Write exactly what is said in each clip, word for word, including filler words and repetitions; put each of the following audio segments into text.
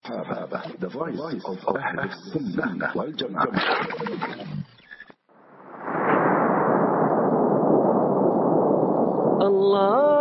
الصحابة, the voice of أهل السنة والجماعة. الله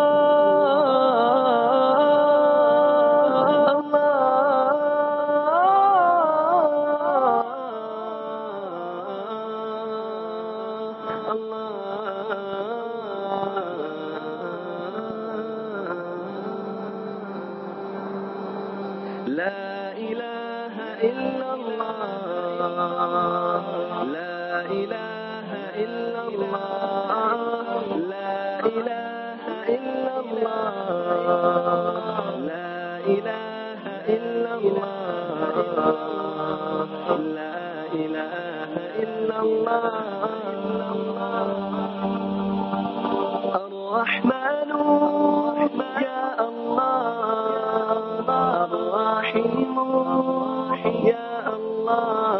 لا إله إلا الله لا إله إلا الله لا إله إلا الله لا إله إلا الله لا إله إلا الله الرحمن يا الله الرحيم يا الله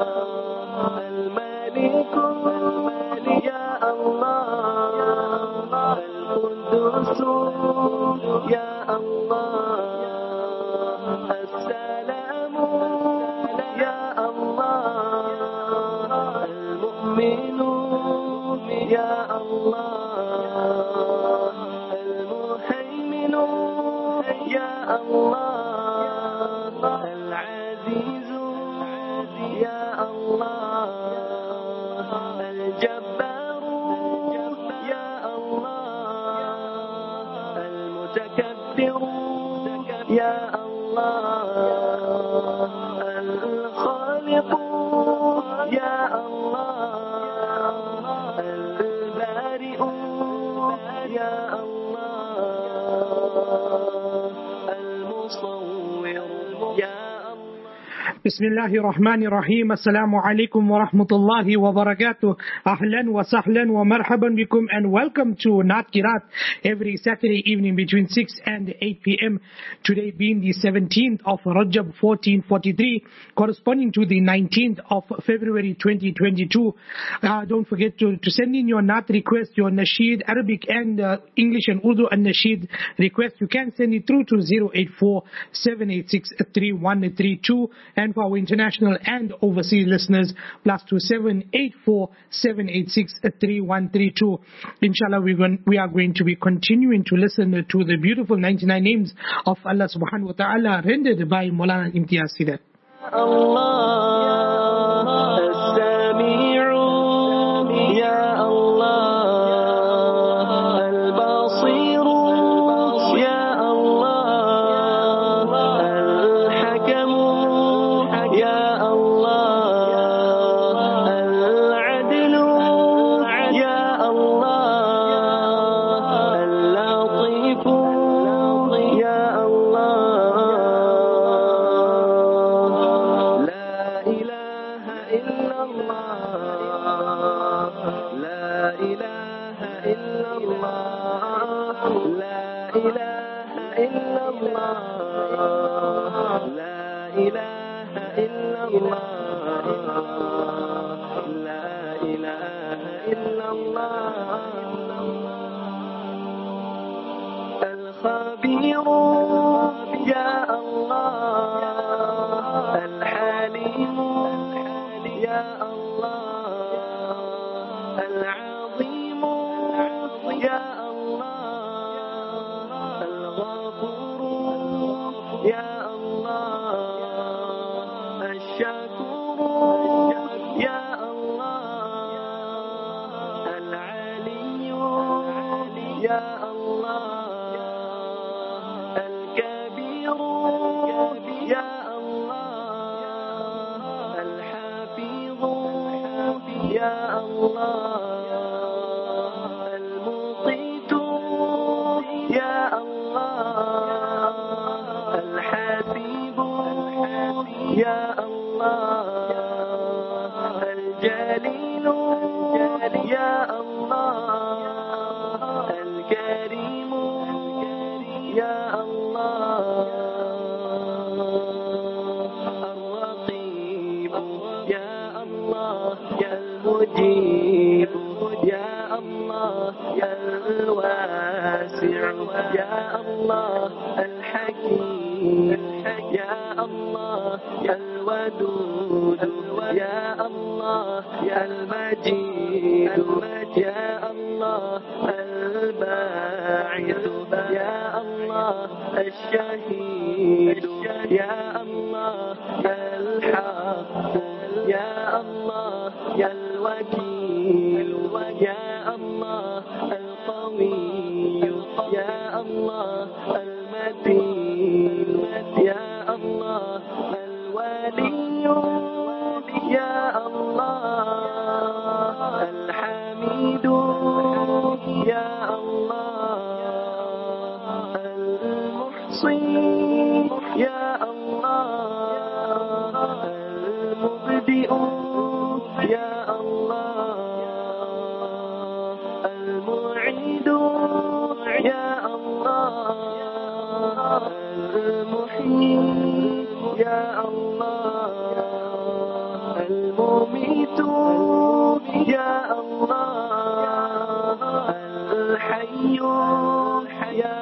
الملك يا الله القدوس يا الله السلام يا الله المؤمن يا الله المهيمن يا الله العزيز يا الله الجبار يا الله المتكبر يا الله الخالق يا الله البارئ يا الله المصور يا بسم الله الرحمن الرحيم. السلام عليكم ورحمة الله وبركاته. أهلا وسهلا ومرحبا بكم, and welcome to Naat Kirat every Saturday evening between six and eight p m Today being the seventeenth of Rajab fourteen forty-three, corresponding to the nineteenth of February twenty twenty-two. Uh, don't forget to, to send in your Naat request, your Nasheed, Arabic and uh, English and Urdu and Nasheed request. You can send it through to zero eight four seven eight six three one three two, and for our international and overseas listeners, plus two seven eight four seven eight six three one three two. Inshallah, we're going, we are going to be continuing to listen to the beautiful ninety-nine names of Allah subhanahu wa ta'ala rendered by Maulana Imtiaz Sidat. Allah as-Sami'u ya Allah al-Basiru ya Allah al-Hakamu ya Allah al-Adlu ya Allah al-Latifu ya Allah la ilaha illa Allah la ilaha illa Allah la ilaha illa Allah la ilaha illa Allah la ilaha illa Allah الخبير يا الله الحليم يا الله العظيم يا الله الغفور يا الله الشكور يا الله العلي يا الله الكبير يا الله الحفيظ يا الله المقيت يا الله الحسيب يا الله الجليل يا الله الكريم يا الله الرقيب يا الله يا المجيب يا الله يا الواسع يا الله الحكيم يا الله يا الودود يا الله يا المجيد يا الله الباعث يا الله الشهيد يا الله الحق يا الله يا الوكيل يا الله القوي يا الله المتين يا الله الولي يا الله الحميد يا الله المحصي يا الله المبدئ يا الله المعيد يا الله المحيي يا الله المميت يا الله الحي يا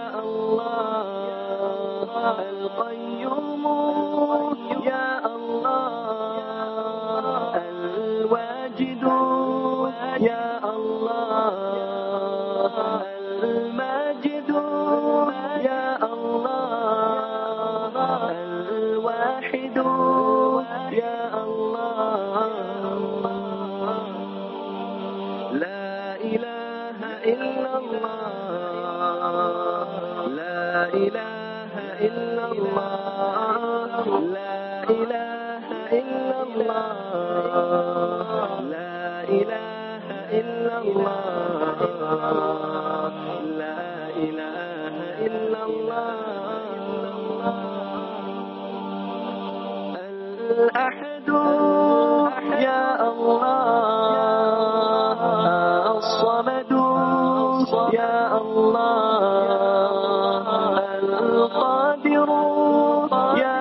الله القيوم يا الله الواجد يا الله الماجد يا الله الواحد يا الله لا إله إلا الله لا إله إلا الله لا إله إلا الله لا إله إلا الله لا إله إلا الله الأحد يا الله الصمد يا الله القادر يا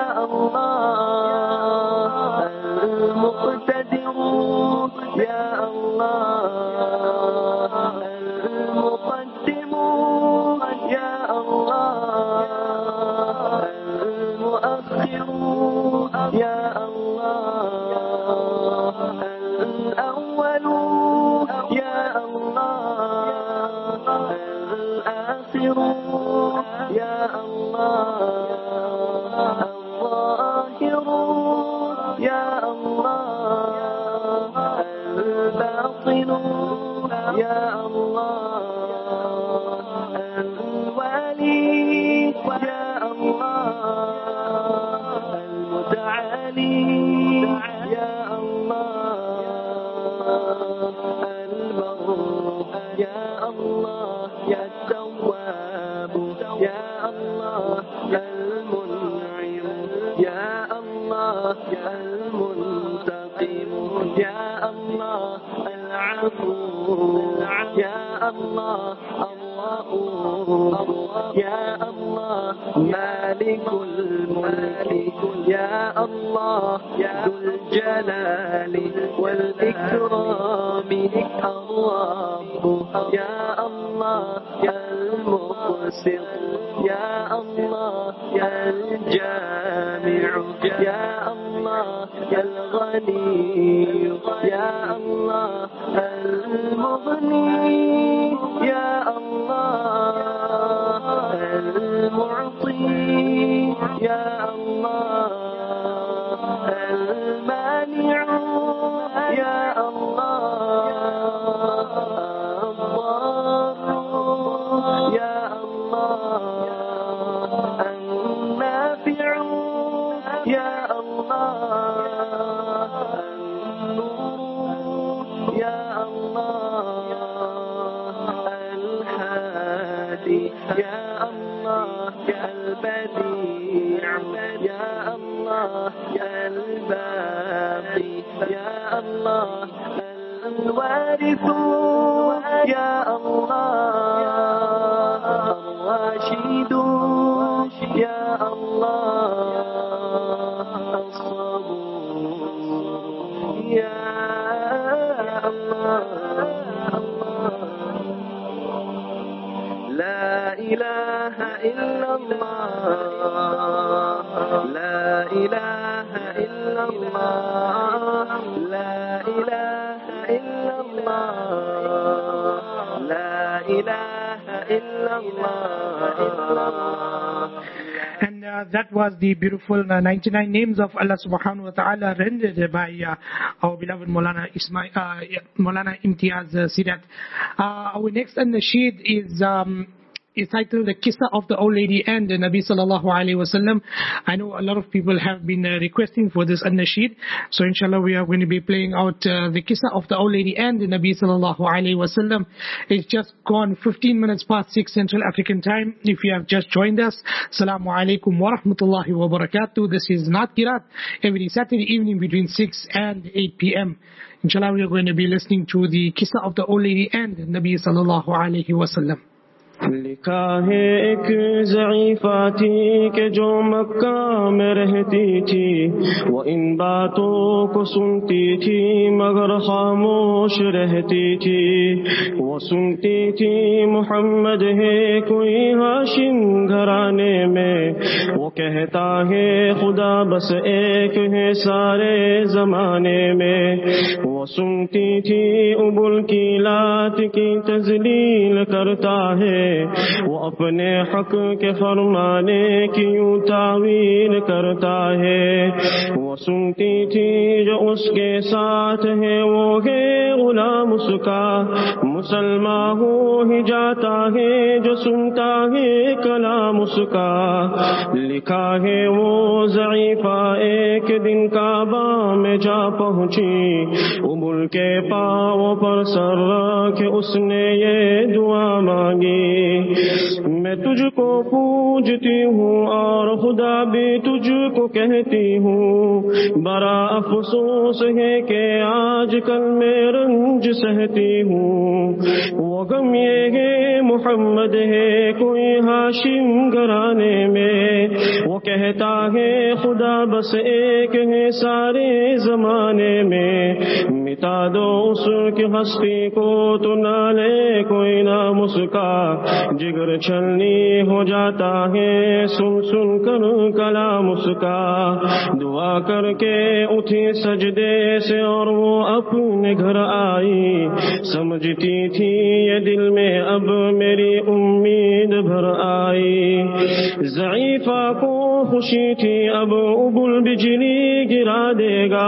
الله المقتدر يا الله المقدم يا الله المؤخر يا الله الأول يا الله الآخر يا الله الظاهر يا الله الباطن يا الله الوالي يا الله المتعالي يا الله البر يا الله يا التواب يا الله المنعم يا الله المنتقم يا الله العفو يا الله الرؤوف يا الله مالك الملك يا الله ذو الجلال والإكرام الرب يا الله المقسط يا الله الجامع يا الله الغني يا الله المغني يا الله المعطي يا الله المانع يا الله الضار يا الله النافع يا الله النور يا الله الهادي يا الله البديع يا الله الباقي يا الله الوارث يا الله الراشد يا الله الصبور يا الله لا إله إلا الله لا إله إلا الله لا إله إلا الله لا إله إلا الله. And uh, that was the beautiful uh, ninety-nine names of Allah subhanahu wa ta'ala rendered by uh, our beloved Maulana Ismail, uh, Maulana Imtiaz uh, Sidat. Uh, our next nasheed is um, is titled The Qissa of the Old Lady and the Nabi Sallallahu Alaihi Wasallam. I know a lot of people have been uh, requesting for this nasheed, so inshallah we are going to be playing out uh, The Qissa of the Old Lady and the Nabi Sallallahu Alaihi Wasallam. It's just gone fifteen minutes past six Central African time. If you have just joined us, Assalamu alaikum wa rahmatullahi wa barakatuh. This is Naat Kirat every Saturday evening between six and eight p.m. Inshallah we are going to be listening to The Qissa of the Old Lady and the Nabi Sallallahu Alaihi Wasallam. لکھا ہے ایک ضعیفہ تھی کہ جو مکہ میں رہتی تھی، وہ ان باتوں کو سنتی تھی مگر خاموش رہتی تھی. وہ سنتی تھی محمد ہے کوئی ہاشم گھرانے میں، وہ کہتا ہے خدا بس ایک ہے سارے زمانے میں. وہ سنتی تھی ابل کی لات کی تذلیل کرتا ہے، وہ اپنے حق کے فرمانے کی یوں تعویل کرتا ہے. وہ سنتی تھی جو اس کے ساتھ ہے وہ ہے غلام اس کا، مسلمان ہو ہی جاتا ہے جو سنتا ہے کلام اس کا. لکھا ہے وہ ضعیفہ ایک دن کعبہ میں جا پہنچی، ابل کے پاؤں پر سر رکھ اس نے یہ دعا مانگی، میں تجھ کو پوجتی ہوں اور خدا بھی تجھ کو کہتی ہوں، بڑا افسوس ہے کہ آج کل میں رنج سہتی ہوں. وہ غم یہ ہے محمد ہے کوئی ہاشم گھرانے میں، وہ کہتا ہے خدا بس ایک ہے سارے زمانے میں. مٹا دو اس کی ہستی کو تو نہ لے کوئی نام اس کا، جگر چھلنی ہو جاتا ہے سن سن کر کلام اس کا. دعا کر کے اٹھی سجدے سے اور وہ اپنے گھر آئی، سمجھتی تھی یہ دل میں اب میری امید بھر آئی. ضعیفہ کو خوشی تھی اب ابل بجلی گرا دے گا،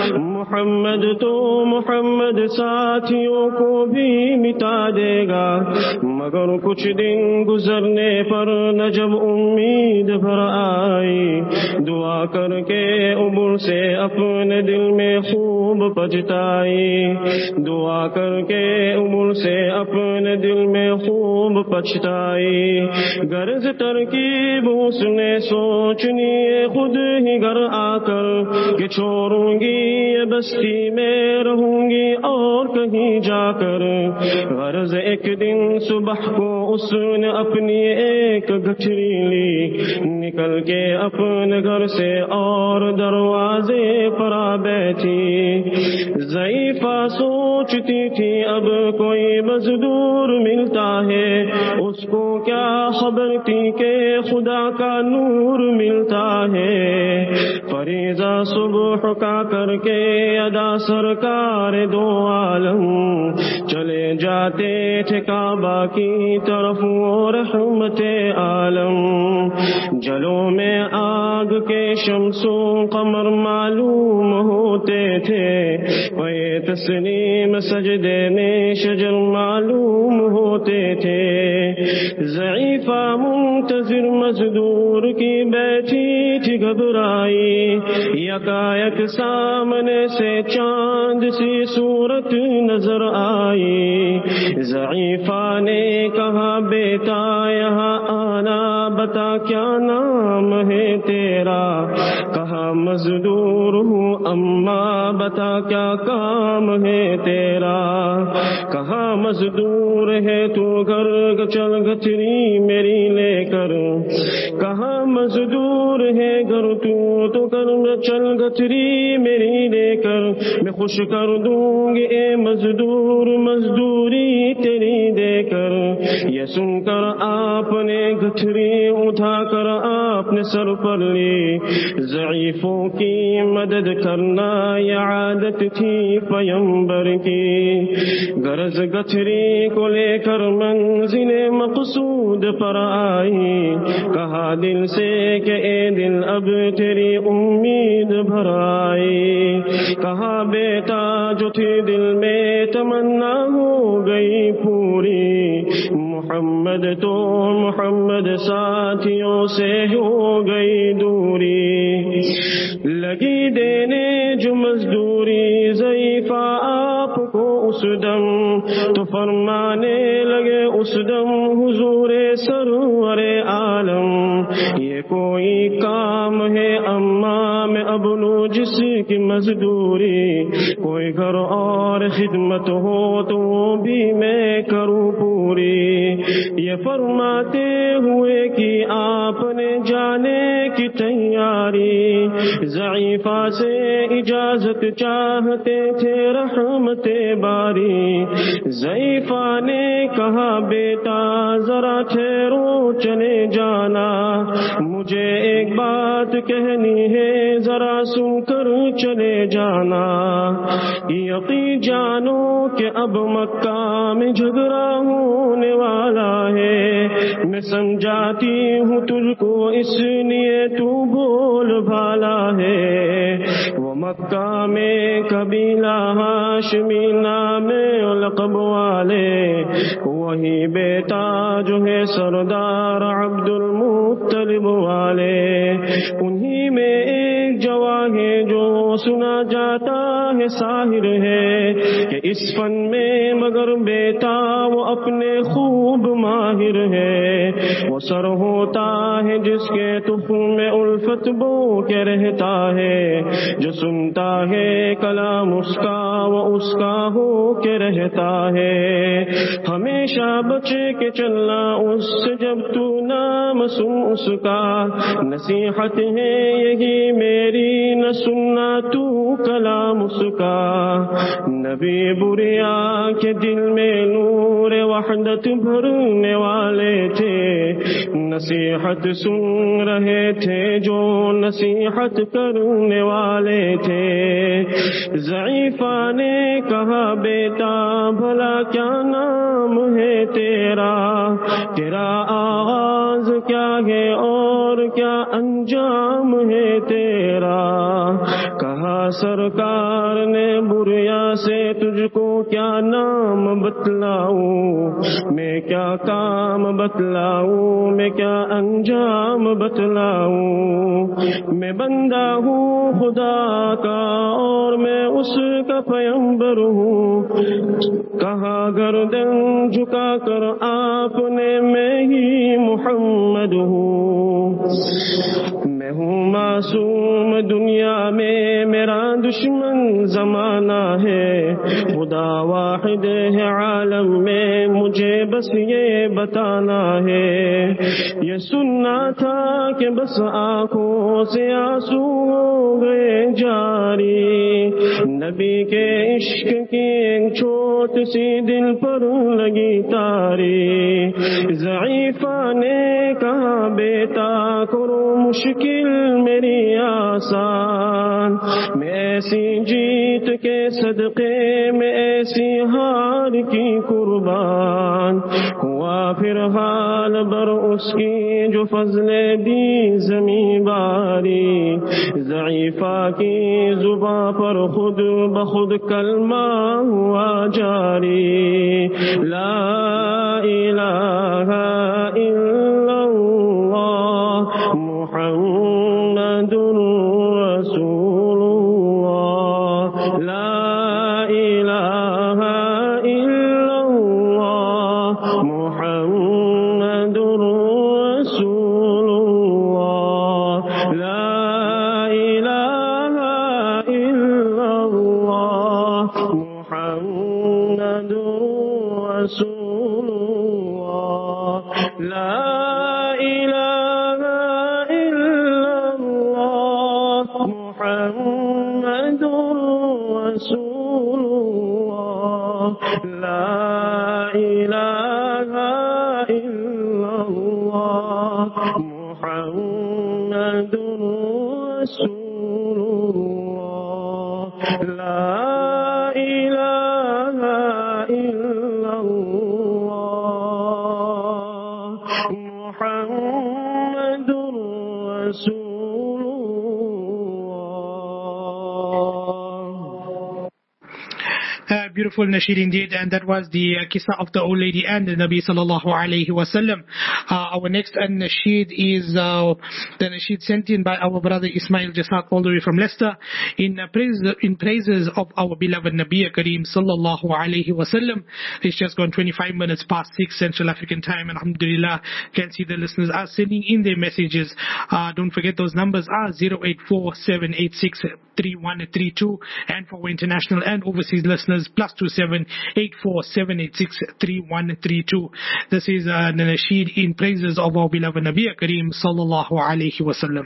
محمد تو محمد ساتھیوں کو بھی مٹا دے گا. مگر کچھ دن گزرنے پر نہ جب امید بھر آئی، دعا کر کے ابل سے اپنے دل میں خوب پچھتائی. دعا کر کے ابل سے اپنے دل میں خوب پچھتائی. غرض ترکیب اس نے سوچنی خود ہی گھر آ کر کہ چھوڑوں گی یہ بستی میں رہوں گی اور کہیں جا کر. غرض ایک دن صبح کو اس نے اپنی ایک گٹھری لی، نکل کے اپنے گھر سے اور دروازے پر آ بیٹھی. ضعیفہ سوچتی تھی اب کوئی مزدور ملتا ہے، اس کو کیا خبر تھی کہ خدا کا نور ملتا ہے. فریضہ صبح کا کر کے ادا سرکار دو عالم چلے جاتے تھے کعبہ کی طرف وہ رحمت عالم. جلوں میں آگ کے شمس و قمر معلوم ہوتے تھے، پے تسلیم سجدے میں شجر معلوم ہوتے تھے. ضعیفہ منتظر مزدور کی بیٹھی تھی گھبرائی، یکایک سامنے سے چاند سی صورت نظر آئی. ضعیفہ نے کہا بیٹا یہاں آنا، بتا کیا نام ہے تیرا. کہا مزدور ہوں اماں، بتا کیا کام ہے تیرا. کہا مزدور ہے تو گھر چل گٹھری میری لے کر. کہا مزدور ہے گھر تو تو کر چل گٹھری میری لے کر. میں خوش کر دوں گی اے مزدور مزدوری تیری دے کر. یہ سن کر آپ نے گٹھری اٹھا کر اپنے سر پر لی. ضعیفوں کی مدد کرنا یہ عادت تھی پیمبر کی. غرض گٹھری کو لے کر منزل مقصود پر آئی. کہا دل سے کہ اے دل اب تیری امید بھر آئی. کہا بیٹا جو تھی دل میں تمنا ہو گئی پوری. محمد تو محمد ساتھیوں سے ہو گئی دوری. لگی دینے جو مزدوری ضعیفہ آپ کو اس دم تو فرمانے لگے اس دم حضور سرور عالم. یہ کوئی کام ہے اما میں اب لوں جس کی مزدوری. کوئی گھر اور خدمت ہو تو وہ بھی میں کروں پوری. یہ فرماتے ہوئے کہ آپ نے جانے کی تیاری. ضعیفہ سے اجازت چاہتے تھے رحمت باری. ضعیفہ نے کہا بیٹا ذرا ٹھہرو چلے جانا. مجھے ایک بات کہنی ہے ذرا سن کر چلے جانا. یقین جانو کہ اب مکہ میں جھگڑا ہونے والا ہے. میں سمجھاتی ہوں تجھ کو اس لیے تو بول بھالا ہے. وہ مکہ میں قبیلہ ہاشمی نام لقب والے وہی بیٹا جو ہے سردار عبد المطلب والے. انہی میں ایک جوان ہے جو سنا جاتا ہے ساحر ہے کہ اس فن میں مگر بیٹا وہ اپنے خوب ماہر ہے. وہ سر ہوتا ہے جس کے تخم میں الفت بو کے رہتا ہے. جو سنتا ہے کلام اس کا وہ اس کا ہو کے رہتا ہے. ہمیشہ بچے کے چلنا اس سے جب تو نام سن اس کا. نصیحت ہے یہی میری نہ سننا تو کلام اس کا. نبی بریا کے دل میں نور وحدت بھرنے والے تھے. نصیحت سن رہے تھے جو نصیحت کرنے والے تھے. ضعیفہ نے کہا بیٹا بھلا کیا نام ہے تیرا. تیرا آغاز کیا ہے اور کیا انجام ہے تیرا. کہا سرکار نے بریا سے تجھ کو کیا نام بتلاؤں. میں کیا کام بتلاؤں میں کیا انجام بتلاؤں. میں بندہ ہوں خدا کا اور میں اس کا پیمبر ہوں. کہا گردن جھکا کر آپ نے میں ہی محمد ہوں. میں ہوں معصوم دنیا میں میرا دشمن زمانہ ہے. خدا واحد ہے عالم میں مجھے بس یہ بتانا ہے. یہ سننا تھا کہ بس آنکھوں سے آنسو ہو گئے جاری. نبی کے عشق کی ایک چھوٹ سی دل پر لگی تاری. ضعیفہ نے کہا بیٹا کرو مشکل میری آسان. میں ایسی جیت کے صدقے میں ایسی ہار کی قربان. ہوا پھر حال بر اس کی جو فضل دی زمیں باری. ضعیفہ کی زباں پر خود بخود کلمہ ہوا جاری. لا الہ الا اللہ محمد رسول اللہ. لا الہ الا اللہ محمد رسول اللہ. لا الہ الا اللہ محمد رسول اللہ. لا الہ الا اللہ محمد رسول اللہ. لا الہ الا اللہ محمد لا الہ الا اللہ محمد رسول اللہ. Uh, beautiful nasheed indeed, and that was the uh, kissa of the old lady and the Nabi sallallahu alayhi wasallam. Uh, our next uh, nasheed is uh, the nasheed sent in by our brother Ismail Jasad all the way from Leicester in uh, praise in praises of our beloved Nabi Kareem sallallahu alayhi wasallam. It's just gone twenty-five minutes past six Central African time, and alhamdulillah, can see the listeners are sending in their messages. Uh, don't forget those numbers are zero eight four seven eight six three one three two, and for our international and overseas listeners, plus two seven eight four seven eight six three one three two. This is uh, the nasheed in praises of our beloved Nabi Kareem sallallahu alayhi wasallam.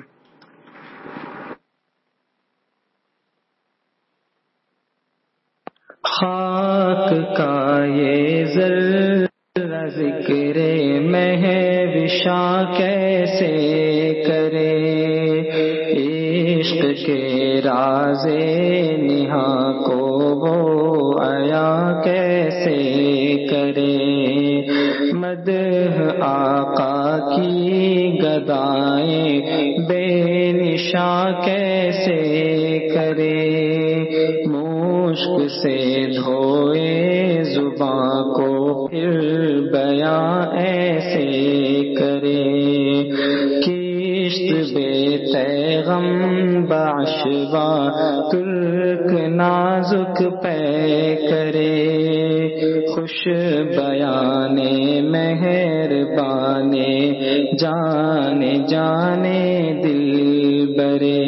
خاک کا یہ ذرہ ذکر مہوشاں کیسے کرے، عشق کے راز نہاں کو وہ عیا کیسے کرے، مدح آقا کی گدائیں بے نشاں کیسے کرے، مشک سے دھوئے زباں کو پھر بیاں ایسے کرے، کشت بے تیغم بعشوا ترک نازک پے کرے، خوش بیانے مہربانے جانے جانے دل برے،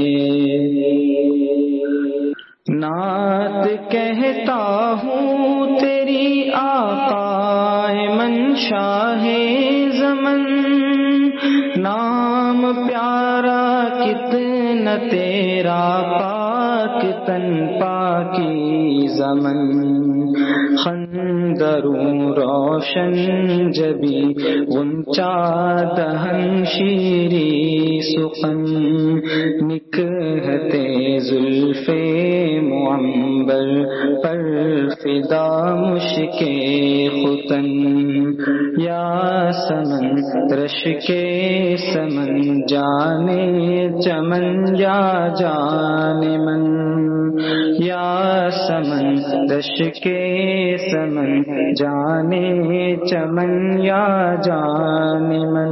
نعت کہتا ہوں تیری آقا منشاہ زمن، نام پیارا کتنا تیرا پاک تن پاکی زمن، خندروں روشن جبی غنچہ دہن شیری سخن، نکہتے زلف معمبر پر فدا مشک ختن، یا سمن رش کے سمن جانے چمن یا جانے من، یا سمن رش کے سمن جانے چمن یا جانے من،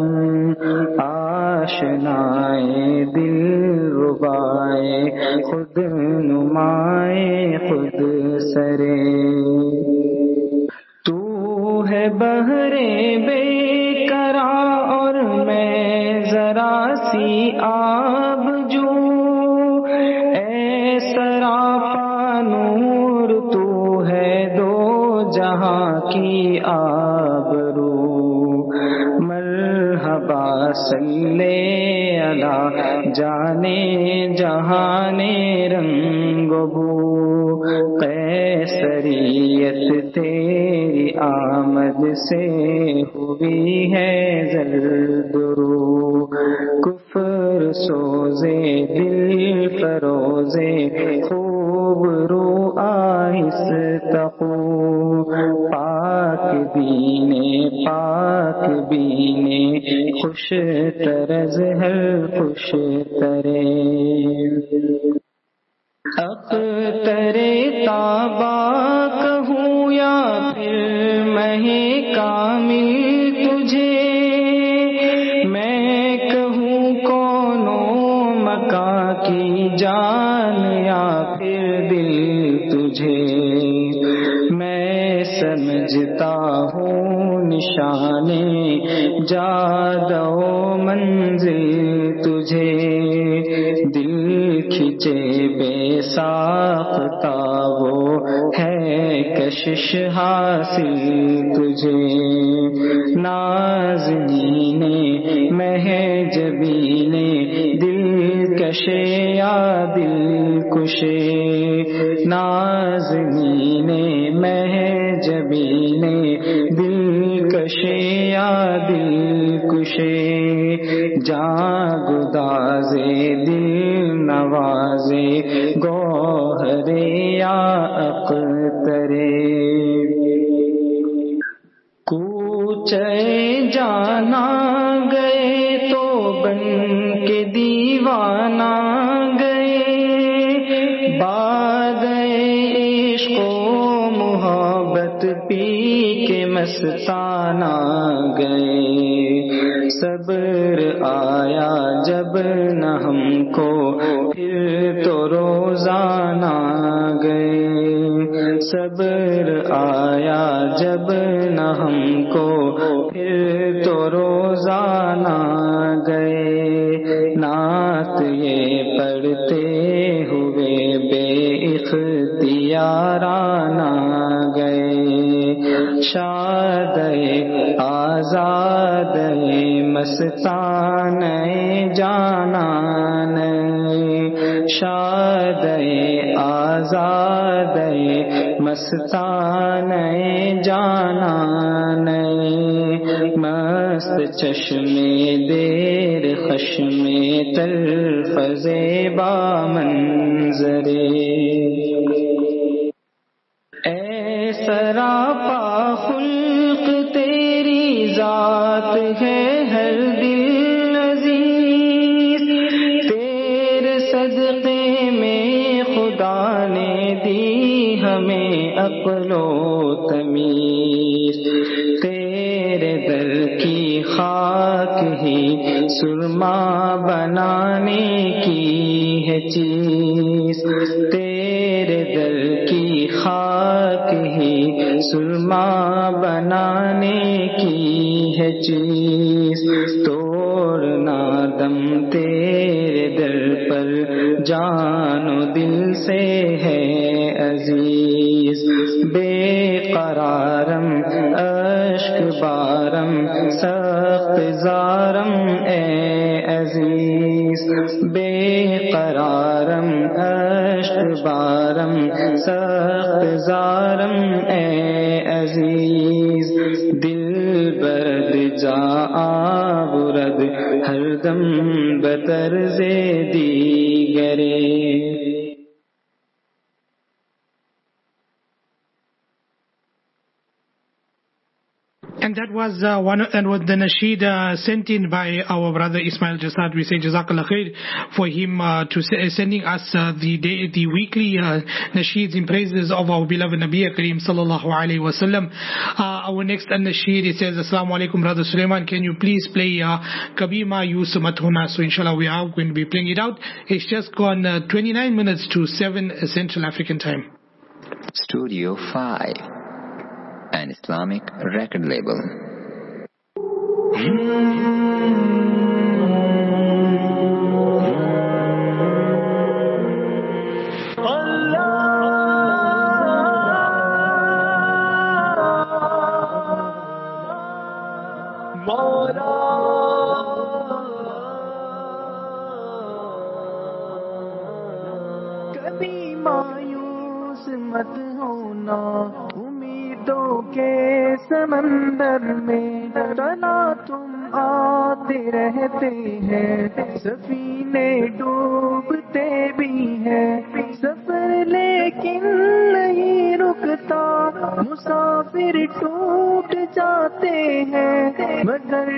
آشنائے دل ربائے خود نمائے خود سرے، تو ہے بحرے بے قرار اور میں ذرا سی آب جو، اے سراپا نور تو ہے دو جہاں کی آبرو، مرحبا صلی علی جانے جہانے رنگ بو، قیصریت تیری آمد سے ہوئی ہے زرد رو، کفر سوزے دل فروزے خوب رو آہستہ، پاک بینے پاک بینے خوش طرز ہر خوش ترے، اختر تابا کہوں یا پھر مہ کامل تجھے، میں کہوں کونو مکاں کی جان یا پھر دل تجھے، میں سمجھتا ہوں نشانے جادو منزل تجھے، دل کھچے بے ساختہ وہ ہے کشش حاصل تجھے، نازنین مہجبین دل کشے یا دل کشے، نازنین مہجبین دل کشے یا دل کشے، جاں گدازے دل نوازے گوہرے مستانہ گئے، صبر آیا جب نہ ہم کو پھر تو روزانہ گئے، صبر آیا جب نہ ہم کو پھر تو روزانہ گئے، نعت یہ پڑھتے ہوئے بے اختیارانہ گئے، شاد آزاد مستان جانان، شاد آزاد مستان جانان، مست چشمے دیر خشمے تلفظ با منظرے، اے سراپا خلق تیری ذات ہے ہر دل عزیز، تیرے صدقے میں خدا نے دی ہمیں عقل و تمیز، تیرے در کی خاک ہی سرما بنانے کی ہے چیز، تیرے در کی خاک ہی سرما بنانے کی ہے چیز، توڑنا دم تیرے در پر جان و دل سے ہے عزیز، بے قرارم اشک بارم سخت زارم اے عزیز، بے قرارم اشک بارم سخت زارم اے عزیز، دل برد جا آورد ہر دم بطرز دیگرے۔ And that was uh, one, and with the nasheed uh, sent in by our brother Ismail Jasad. We say Jazakallah khair for him uh, to uh, sending us uh, the day, the weekly uh, nasheeds in praises of our beloved Nabi Kareem sallallahu alaihi wasallam. Uh, our next uh, nasheed, it says, Assalamu alaikum, brother Sulaiman. Can you please play uh, Kabhi Ma Yus Mat Hona? So inshallah we are going to be playing it out. It's just gone uh, twenty-nine minutes to seven uh, Central African time. Studio five, an Islamic record label. کبھی مایوس مت ہونا، امیدوں کے سمندر میں تنا تم آتے رہتے ہیں، سفینے ڈوبتے بھی ہیں، سفر لیکن نہیں رکتا، مسافر ٹوٹ جاتے ہیں، مگر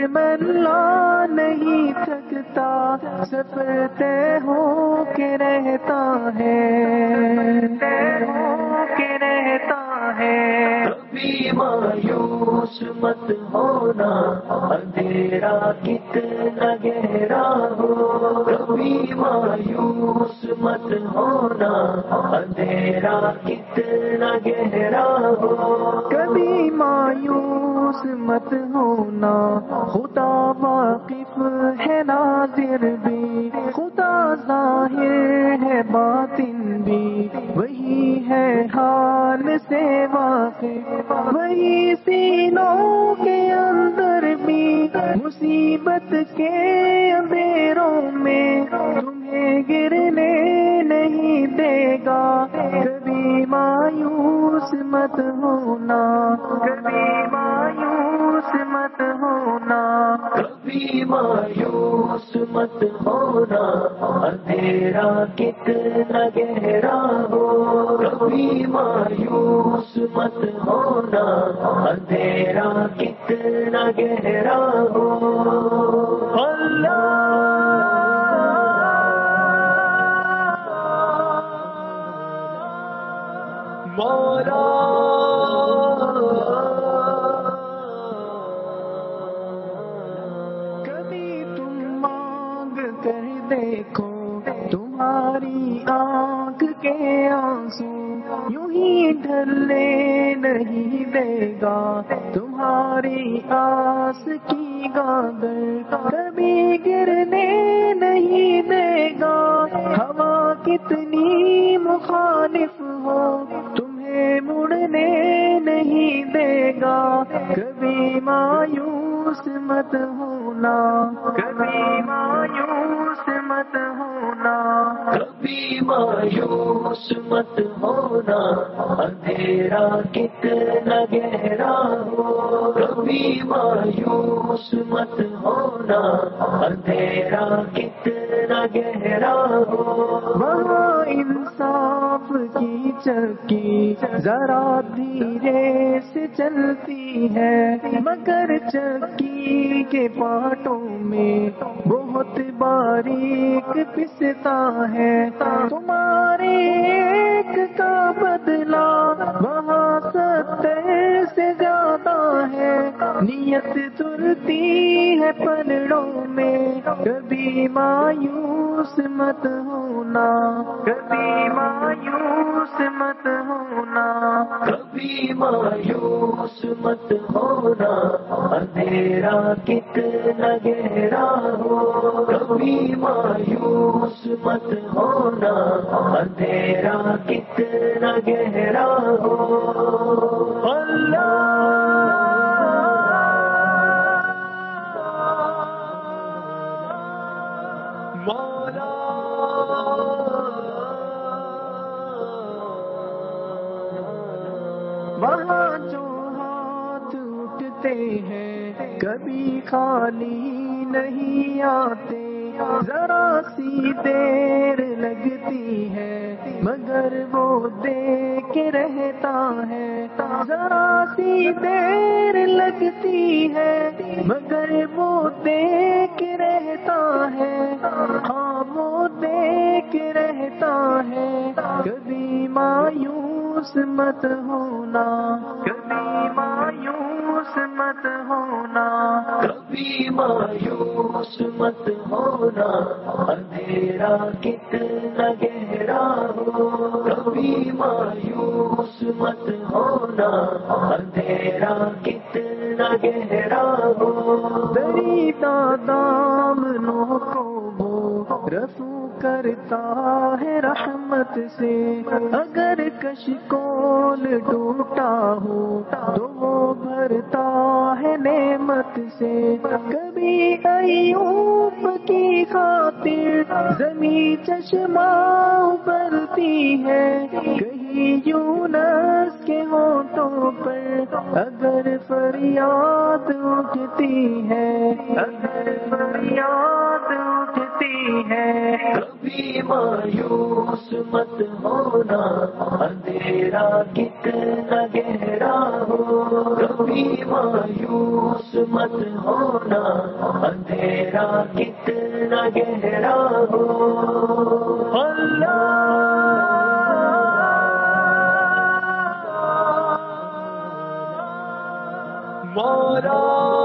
ملا نہیں تھکتا، سفر طے ہو کے رہتا ہے، طے ہو کے رہتا ہے۔ کبھی مایوس مت ہونا، اندھیرا کتنا گہرا ہو، کبھی مایوس مت ہونا، اندھیرا کتنا گہرا ہو، کبھی مایوس مت ہونا، خدا واقف ہے ناظر بھی، خدا ظاہر ہے باطن بھی، وہی ہے حال سے واقف، وہی سینوں کے اندر بھی، مصیبت کے اندھیروں میں تمہیں گرنے نہیں دے گا، کبھی مایوس مت ہونا، کبھی مایوس مت ہونا، کبھی مایوس مت ہونا، اندھیرا کتنا گہرا ہو، کبھی مایوس مت ہونا، اندھیرا کتنا گہرا ہو۔ اللہ مولا آنکھ کے آنسو یوں ہی ڈھلنے نہیں دے گا، تمہاری آس کی گاگر کبھی گرنے نہیں دے گا، ہوا کتنی مخالف ہو تمہیں مڑنے نہیں دے گا، کبھی مایوس مت ہونا، کبھی مایوس مت ہونا، کبھی مایوس مت ہونا، اندھیرا کتنا گہرا ہو، کبھی مایوس مت ہونا، اندھیرا کتنا گہرا ہو، وہاں انصاف کی چکی ذرا دھیرے سے چلتی ہے، مگر چکی کے پاٹوں میں بہت باریک پستا ہے، تمہارے ایک کا بدلہ وہاں ستر سے زیادہ ہے، نیت ترتی ہے پلڑوں میں، کبھی مایوس مت ہونا، کبھی مایوس مت ہونا، کبھی مایوس مت ہونا، اندھیرا کتنا گہرا ہو، کبھی مایوس مت ہونا، اندھیرا کتنا گہرا ہو، اللہ مولا وہاں جو ہاتھ اٹھتے ہیں کبھی خالی نہیں آتے، ذرا سی دیر لگتی ہے مگر وہ دے کے رہتا ہے، ذرا سی دیر لگتی ہے مگر وہ دے کے رہتا ہے، ہاں وہ دے کے رہتا ہے، کبھی مایوس مت ہونا، کبھی مایوس مت ہونا، کبھی مایوس مت ہونا، اندھیرا کتنا گہرا ہو، کبھی مایوس مت ہونا، اندھیرا کتنا گہرا ہو، دریدہ دامنوں کو وہ رفو کرتا ہے رحمت سے، اگر کشکول ٹوٹا ہو تو وہ بھرتا ہے نعمت سے، کبھی ایوب کی خاطر زمین چشمہ ابلتی ہے، کہیں یونس کے ہونٹوں پر اگر فریاد اٹھتی ہے، اگر فریاد اٹھتی ہے، کبھی مایوس مت ہونا، اندھیرا کتنا گہرا ہو، کبھی مایوس مت ہونا، اندھیرا کتنا گہرا ہو، اللہ مولا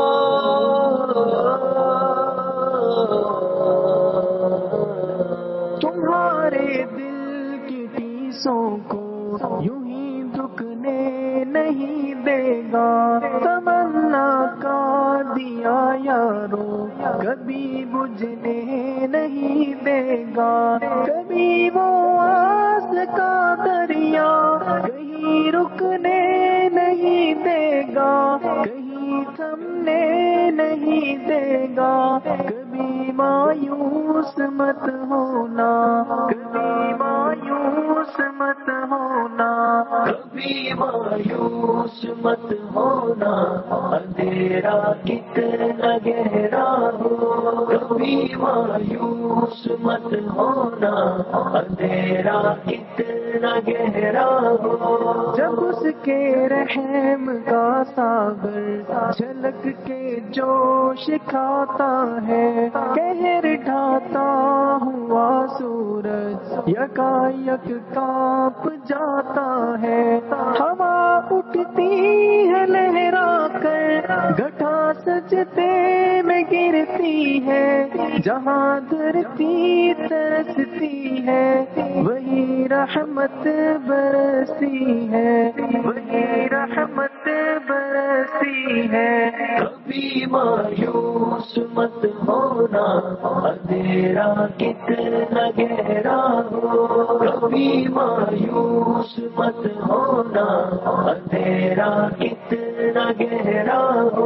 تمہارے دل کی ٹیسوں کو یوں ہی دکنے نہیں دے گا، تمنا کا دیا یارو کبھی بجھنے نہیں دے گا، کبھی وہ آس کا دریا کہیں رکنے نہیں دے گا، کہیں تھمنے نہیں دے گا، کبھی مایوس مت ہونا، کبھی مایوس مت ہونا، کبھی مایوس مت ہونا، اندھیرا کتنا گہرا ہو، کبھی مایوس مت ہونا، اندھیرا کتنا گہرا ہو، جب اس کے رحم کا ساغر جھلک کے جوش کھاتا ہے، کہر ڈھاتا ہوا سورج یکا یک کانپ جاتا ہے، ہوا اٹھتی ہے لہرا کر گٹھا سجدے میں گرتی ہے جہاں دھرتی ترستی ہے وہی رحمت برستی ہے وہی رحمت برستی ہے. کبھی مایوس مت ہونا اندھیرا کتنا گہرا ہو کبھی مایوس مت ہونا اندھیرا کتنا گہرا ہو.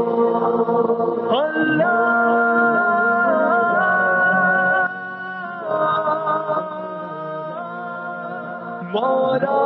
اللہ مولا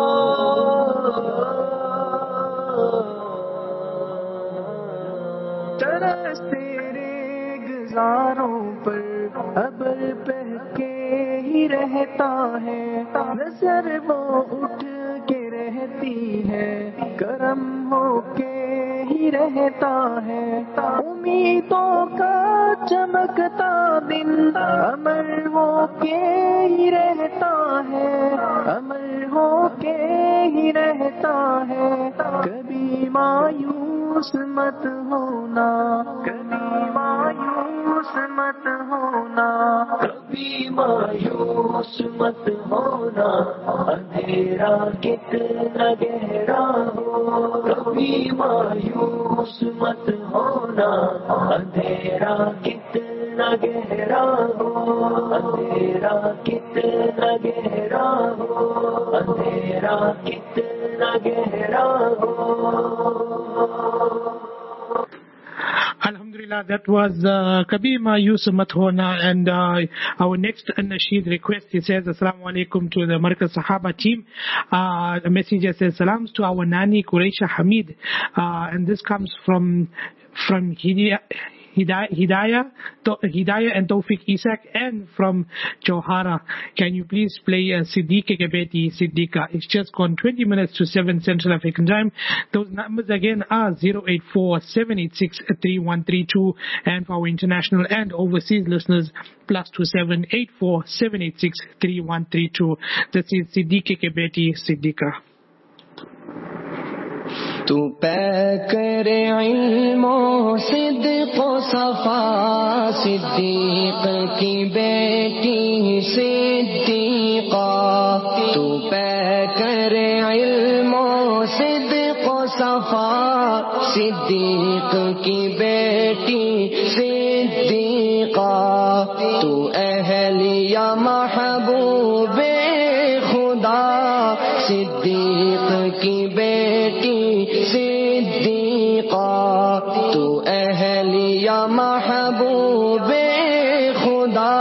ترس تیرے گزاروں پر ابر بہہ کے ہی رہتا ہے نظر وہ اٹھ کے رہتی ہے کرم ہو کے ہی رہتا ہے امیدوں کا چمکتا دن امر ہو کے ہی رہتا ہے امر ہو کے ہی رہتا ہے. کبھی مایوس مت ہونا کبھی مایوس مت ہونا کبھی مایوس مت ہونا اندھیرا کتنا گہرا ہو کبھی مایوس مت ہونا اندھیرا کتنا گہرا ہو اندھیرا کتنا گہرا ہو اندھیرا کتنا گہرا ہو. Alhamdulillah, that was uh, Kabhi Mayus Mat Hona. And uh, our next Nasheed request, he says, Assalamu alaikum to the Markaz Sahaba team. Uh, the messenger says, Salams to our Nani Quraisha Hamid. Uh, and this comes from from Hidayah. Hidayah, Hidayah, Hidayah and Tawfiq Isak, and from Johara. Can you please play uh, Siddiqa ke beti Siddiqa? It's just gone twenty minutes to seven Central African Time. Those numbers again are zero eight four, seven eight six, three one three two, and for our international and overseas listeners, plus two seven eight four, seven eight six, three one three two. This is Siddiqa ke beti Siddiqa. تو پے کرے علم و صدق و صفا صدیق کی بیٹی صدیقہ تو پے کرے علم و صدق و صفا صدیق کی بیٹی صدیقہ تو اہل یا محبوب خدا صدیق کی بیٹی صدیقہ تو اہل یا محبوب خدا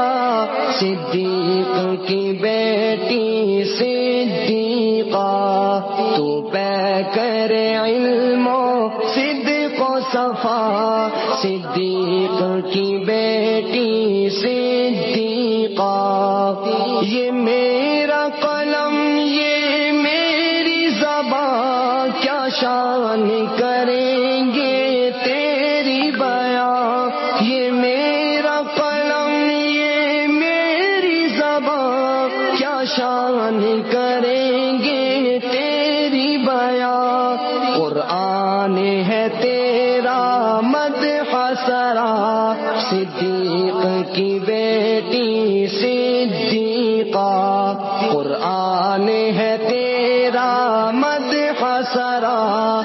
صدیق کی بیٹی صدیقہ تو پے کرے علم و صدق و صفا صدیق کی بیٹی صدیقہ یہ میرا قلم یہ میری زبان کیا شان کریں گے تیری بیان یہ میرا قلم یہ میری زبان کیا شان کریں گے تیری بیان قرآن ہے تیرا مدح سرا صدیق کی بیٹی صدیقہ قرآن ہے تیرا مدح سرا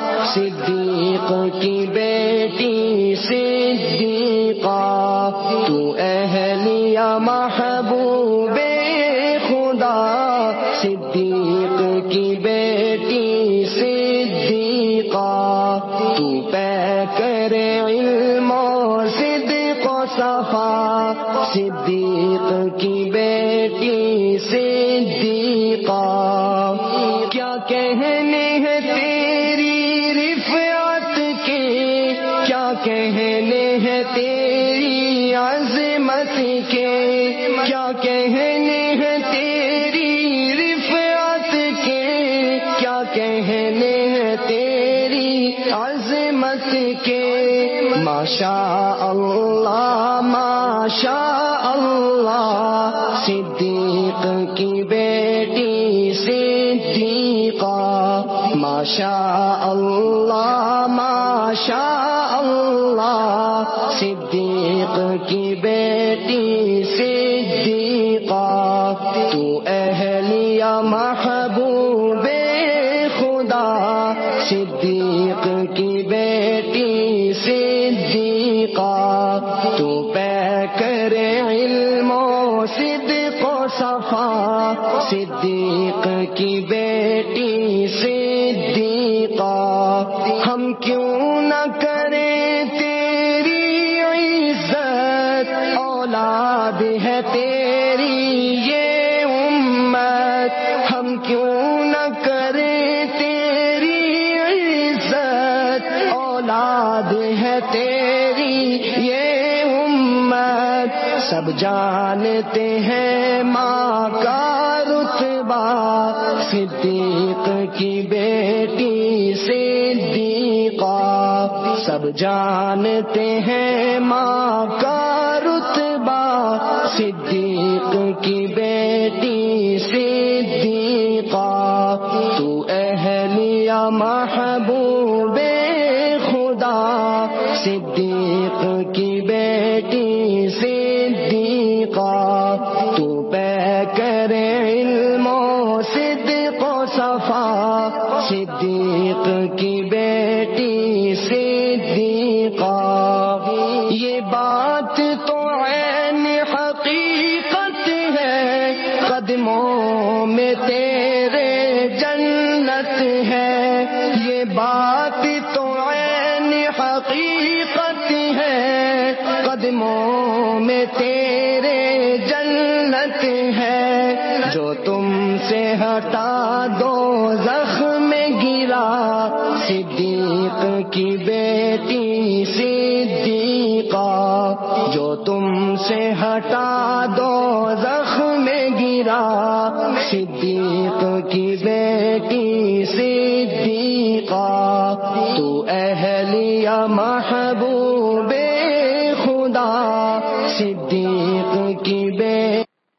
صدیق کی بیٹی صدیقہ تو اہلیہ محبوب خدا صدیق کی بیٹی صدیقہ تو پے کرے علم و صدق و صفا صدیق کی بیٹی صدیقہ کیا کہنے ہیں تیری رفعت کے کیا کہنے ہیں تیری عظمت کے کیا کہنے ہیں تیری رفعت کے کیا کہنے ہیں تیری عظمت کے ماشاء اللہ ماشاء اللہ صدیق کی بیٹی صدیقہ ماشاء اللہ ماشاء اللہ صدیق کی بیٹی صدیقہ تو اہلیہ محبوب خدا صدیق کی بیٹی صدیقہ تو پیکر علم و صدق و صفا صدیق کی بیٹی صدیقہ ہم کیوں نہ کریں تیری عزت اولاد ہے تیری یہ امت ہم کیوں نہ کریں تیری عزت اولاد ہے تیری یہ امت سب جانتے ہیں ماں کا رتبہ صدیق کی بیٹی صدیقہ سب جانتے ہیں ماں کا رتبہ صدیق کی بیٹی صدیقہ تو اہلیہ محبوب خدا صدیق کی بیٹی صدیقہ تو پیکر علم و صدق و صفا صدیق کی بیٹی صدیقہ یہ بات تو عین حقیقت ہے قدموں میں تیرے جنت ہے یہ بات تو عین حقیقت ہے قدموں میں تیرے جنت ہے جو تم سے ہٹا دو زخم گرا صدیق کی بیٹی صدیقہ جو تم سے ہٹا دو زخم گرا صدیق کی بیٹی صدیقہ تو اہلیہ محبوب خدا صدیق کی بیٹی.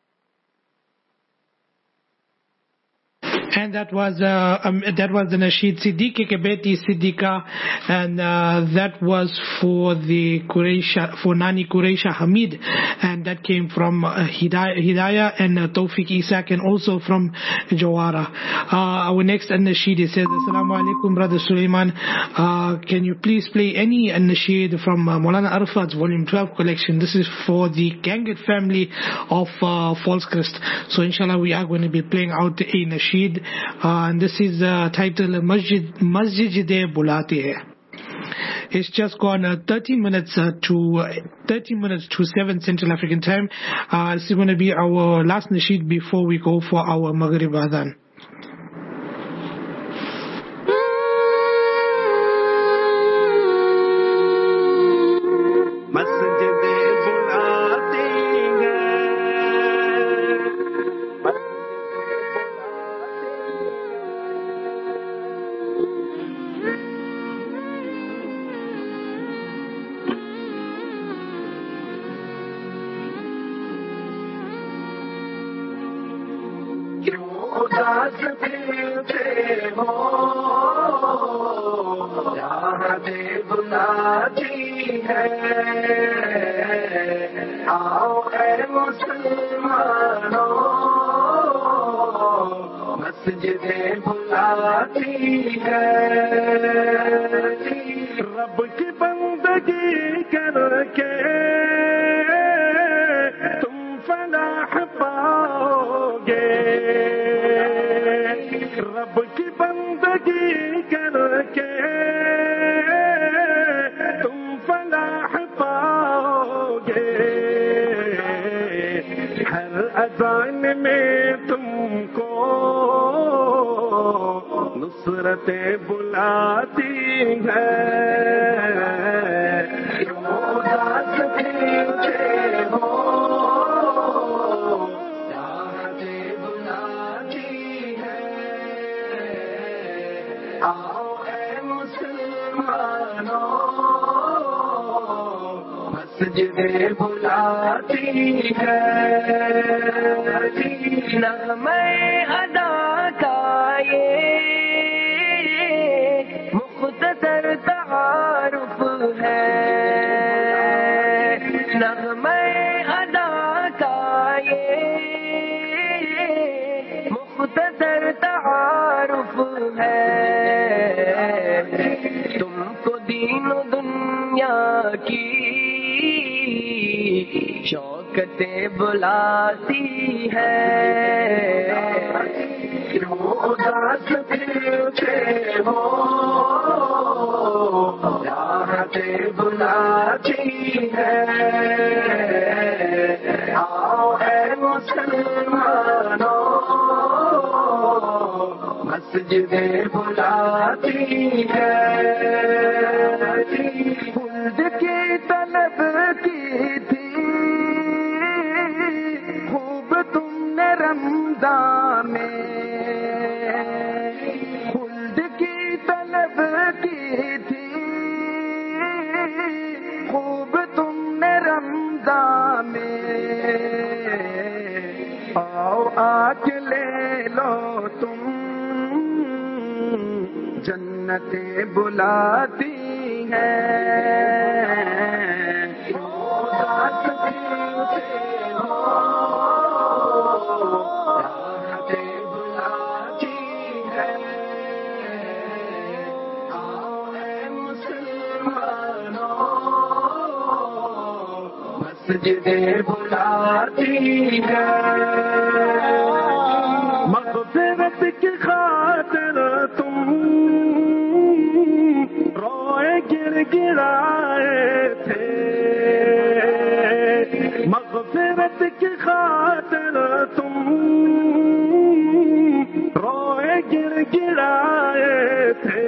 And that was uh, um, that was the Nasheed Siddiqui ke beti Siddiqa, and uh, that was for the Quraisha, for Nani Quraisha Hamid, and that came from uh, Hidayah, Hidayah and uh, Tawfiq Isak, and also from Jawara. Uh, our next Nasheed says, Assalamu alaikum, Brother Sulaiman. Uh, can you please play any Nasheed from uh, Maulana Arafat's Volume twelve collection? This is for the Gangat family of uh, Falls Crest. So inshallah we are going to be playing out a Nasheed. Uh, and this is uh, titled Masjid Masjid Bulate Hai. It's just gone uh, thirty minutes uh, to uh, thirty minutes to seven Central African time. Uh, this is going to be our last nasheed before we go for our Maghrib Adhan. رب کی بندگی کر کے تم فلاح پاؤ گے رب کی بندگی کر کے تم فلاح پاؤ گے ہر اذان میں تم کو نصرتیں بلاتی مسجد بلاتی ہے نغمے ادا کا یہ تعارف ہے، نغمے ادا کا یہ مختصر تعارف ہے، تم کو دین و دنیا کی شوقتیں بلاتی ہے، اداس پھرتے ہو راحتیں بلاتی ہے، آؤ اے مسلمانوں مسجدیں بلاتی ہے، خلد کی طلب کی تھی خوب تم نے رمضان میں، خلد کی طلب کی تھی خوب تم نے رمضان میں، آؤ آ کے لے لو تم جنتیں بلاتی ہیں، اداس پھرتے ہو راحتیں بلاتی ہے، آؤ اے مسلمانوں مسجدیں بلاتی ہے، مغفرت کی خاطر تم روئے گر گرائے تھے، مغفرت کی خاطر تم روئے گر گرائے تھے،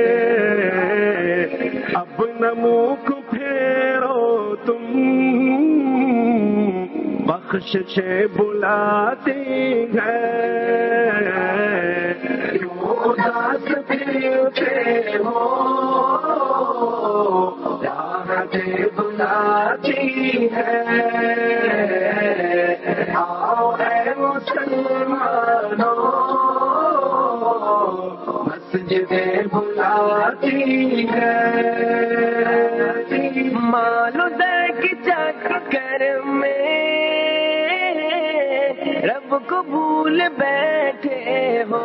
اب نہ منہ پھیرو تم بخششیں بلاتی ہیں، کیوں اداس پھرتے ہو راحتیں بلاتی ہے، آؤ اے مسلمانوں مسجدیں بلاتی ہے، مال دے کی چکر میں رب کو بھول بیٹھے ہو،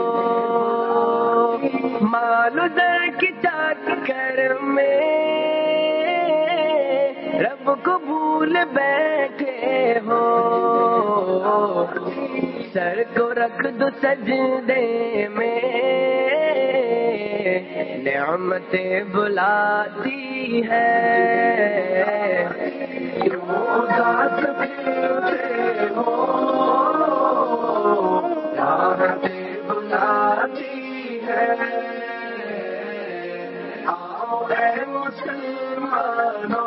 مال دے کی چکر میں رب کو بھول بیٹھے ہو، سر کو رکھ دو سجدے میں نعمتیں بلاتی ہے، کیوں اداس پھرتے ہو راحتیں بلاتی ہے، آؤ اے مسلمانوں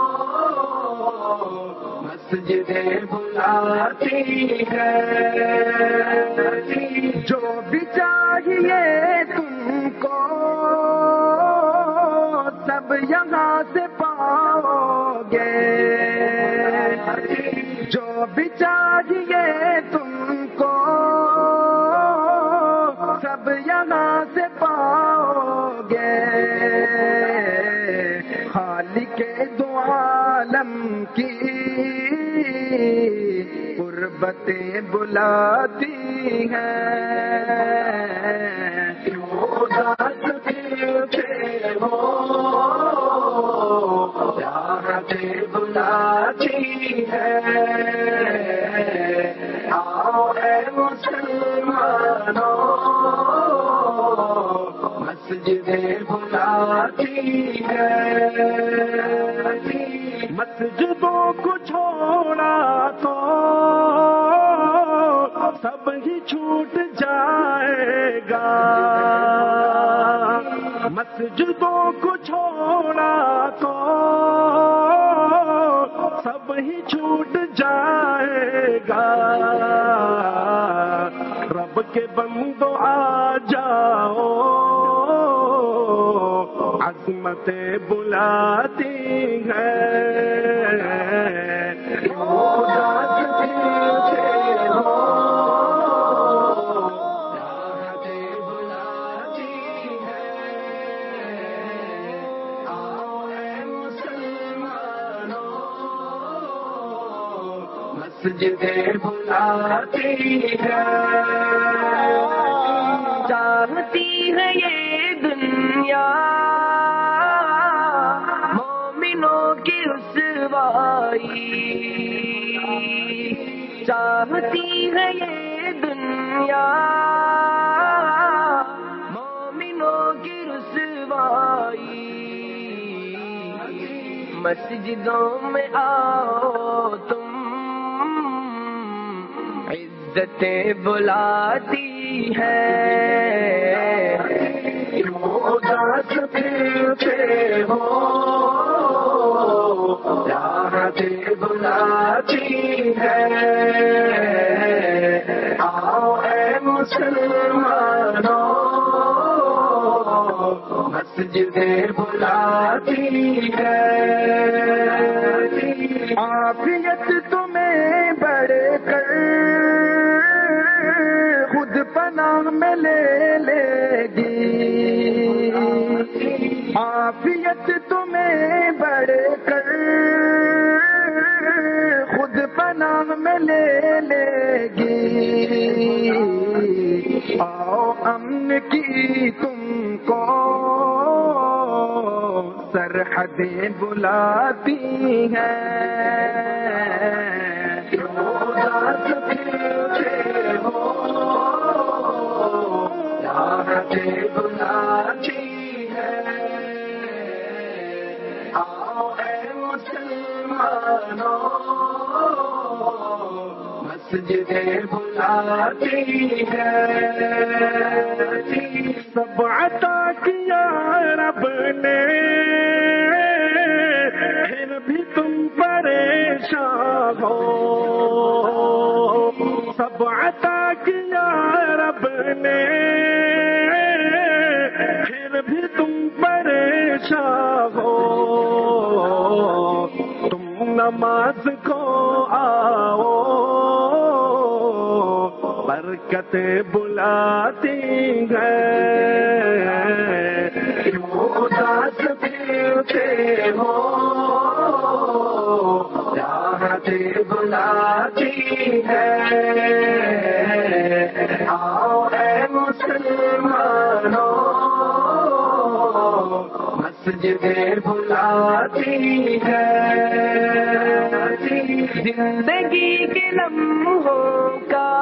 مسجدیں بلاتی ہے، جو بھی چاہیے تم کو سب یہاں سے پاؤ گے، جو بھی چاہیے تم کو سب یہاں سے پاؤ گے، خالق دو عالم کی قربتیں بلاتی ہیں، کیوں اداس پھرتے ہو راحتیں بلاتی ہے، آؤ اے مسلمانوں مسجدیں بلاتی ہے، مسجدوں کو چھوڑا تو سب ہی چھوٹ جائے گا، مسجدوں کو چھوڑا تو سب ہی چھوٹ جائے گا، رب کے بندو آ جاؤ عظمتیں بلاتی ہیں، اداس پھرتے ہو راحتیں بلاتی ہیں، مسجدیں بلاتی ہے چاہتی ہے یہ دنیا مومنوں کی رسوائی چاہتی ہے یہ دنیا مومنوں کی رسوائی مسجدوں میں آؤ تم عزتیں بلاتی ہے اداس پھرتے ہو راحتیں بلاتی ہے آؤ اے مسلمانوں مسجدیں بلاتی ہے عافیت تمہیں بڑھ کر خود پناہ میں لے لے گی عافیت تمہیں بڑھ کر خود پناہ میں لے لے گی آؤ امن کی تم کو سرحدیں بلاتی ہیں اداس پھرتے ہو راحتیں بلاتی ہے آؤ اے مسلمانوں مسجدیں بلاتی ہے سب عطا کیا رب نے پھر بھی تم پریشان ہو سب عطا کیا رب نے پھر بھی تم پریشان ہو تم نماز کو آؤ برکت بلاتی ہے کیوں اداس پھرتے ہو راحتیں بلاتی ہے آؤ اے مسلمانوں مسجدیں بلاتی ہے زندگی کے لمحوں کا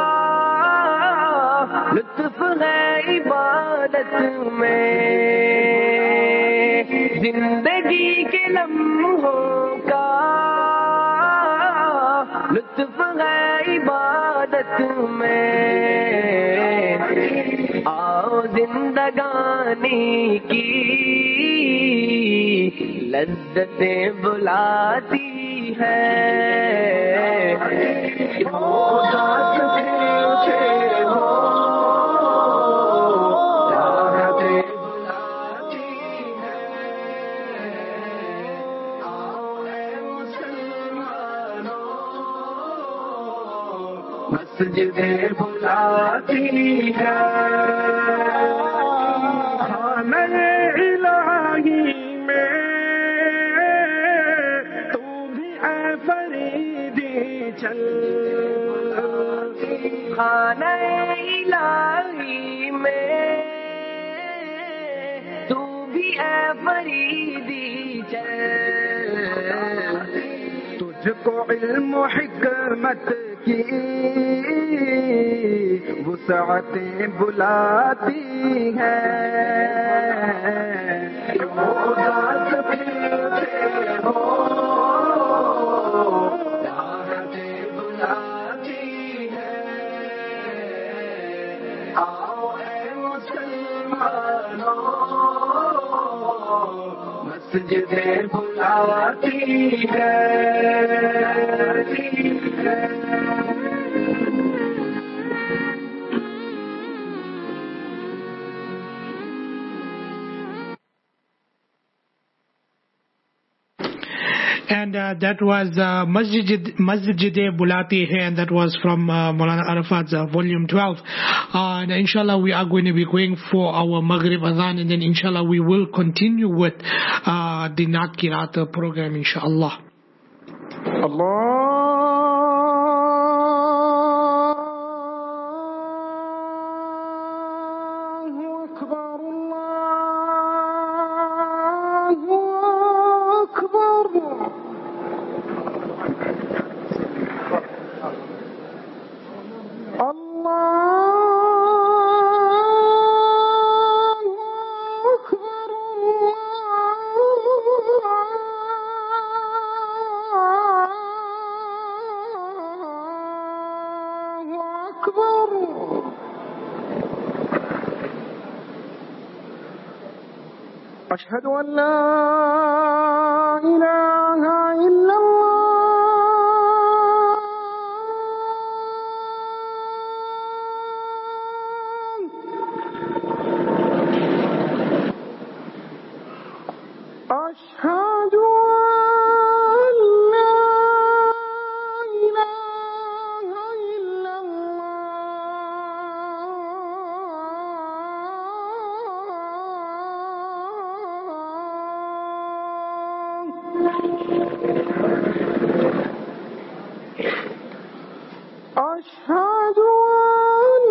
لطف ہے عبادت میں زندگی کے لمحوں کا لطف ہے عبادت میں آؤ زندگانی کی لذتیں بلاتی ہے اداس پھرتے ہو راحتیں بلاتی ہے آؤ اے مسلمانوں مسجدیں بلاتی ہے خانہ الہی میں تو بھی اے فریدی چل خانہ الہی میں تو بھی اے فریدی چل تجھ کو علم و حکمت کی وسعتیں بلاتی ہیں اداس پھرتے ہو راحتیں بلاتی ہے آؤ اے مسلمانوں مسجدیں بلاتی ہے And uh, that was uh, Masjid Masjid-e Bulati Hai, and that was from uh, Maulana Arafat's uh, volume twelve. Uh, and inshallah we are going to be going for our Maghrib Adhan, and then inshallah we will continue with uh, the Naat Qiraat program, inshallah. Allah أشهد أن لا إله إلا الله. أشهد أن لا إله إلا أشهد أن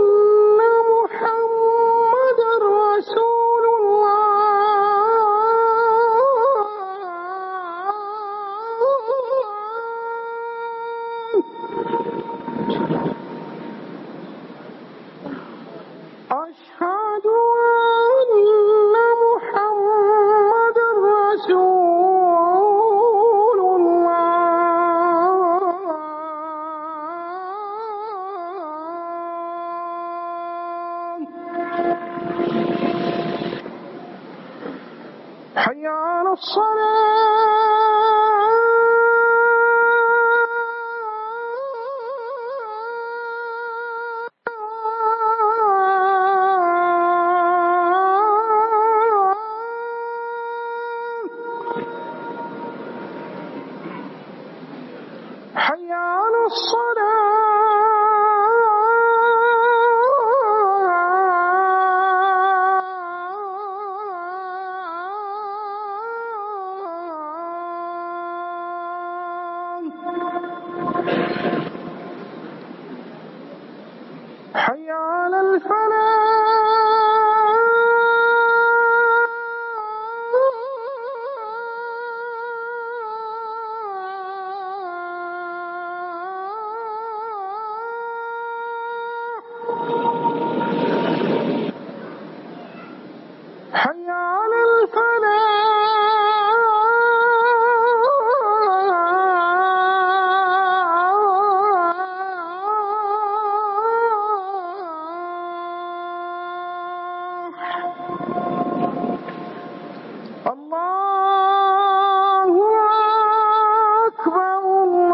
محمدًا رسول الله. أشهد أن محمدًا رسول الله. حي على الصلاة. حي على الصلاة. حي على الفلاح. حي على الفلاح. الله أكبر.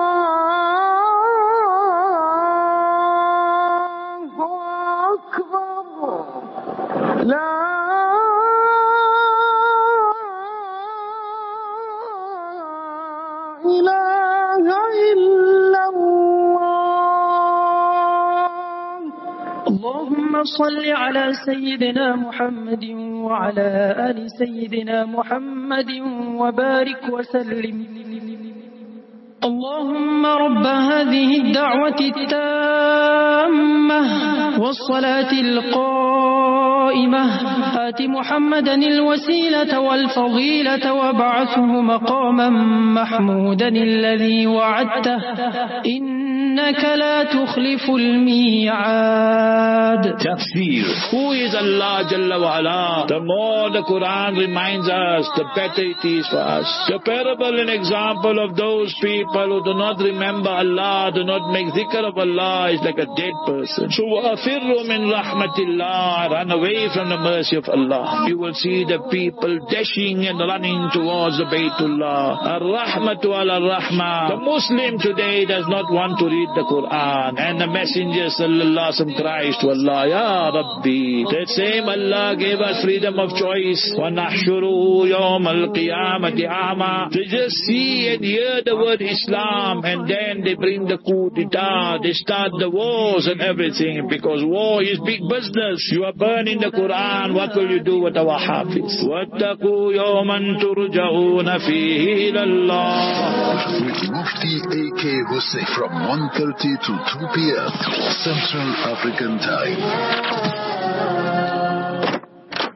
الله أكبر. لا إله إلا الله. اللهم صل على سيدنا محمد وعلى آل سيدنا محمد وبارك وسلم. اللهم رب هذه الدعوة التامة والصلاة القائمة آت محمدا الوسيلة والفضيلة وابعثه مقاما محمودا الذي وعدته إنك لا تخلف الميعاد. Tafsir. Who is Allah Jalla wa Ala? The more the Quran reminds us, the better it is for us. The parable and example of those people who do not remember Allah, do not make dhikr of Allah, is like a dead person. So وَأَفِرُّ مِنْ رَحْمَةِ اللَّهِ, run away from the mercy of Allah. You will see the people dashing and running towards the Baytullah. Ar-Rahmatu ala-Rahmah. The Muslim today does not want to read the Quran, and the Messenger sallallahu alaihi wasallam cries to Allah, Ya Rabbi. That same Allah gave us freedom of choice. وَنَحْشُرُهُ يَوْمَ الْقِيَامَةِ أَعْمَى. To just see and hear the word Islam, and then they bring the coup d'etat, they start the wars and everything, because war is big business. You are burning the Quran, what will you do with our Hafiz? وَاتَّقُوا يَوْمًا تُرْجَعُونَ فِيهِ إِلَى اللَّهِ. With Mufti A K Hussain from one thirty to two p m Central African Time.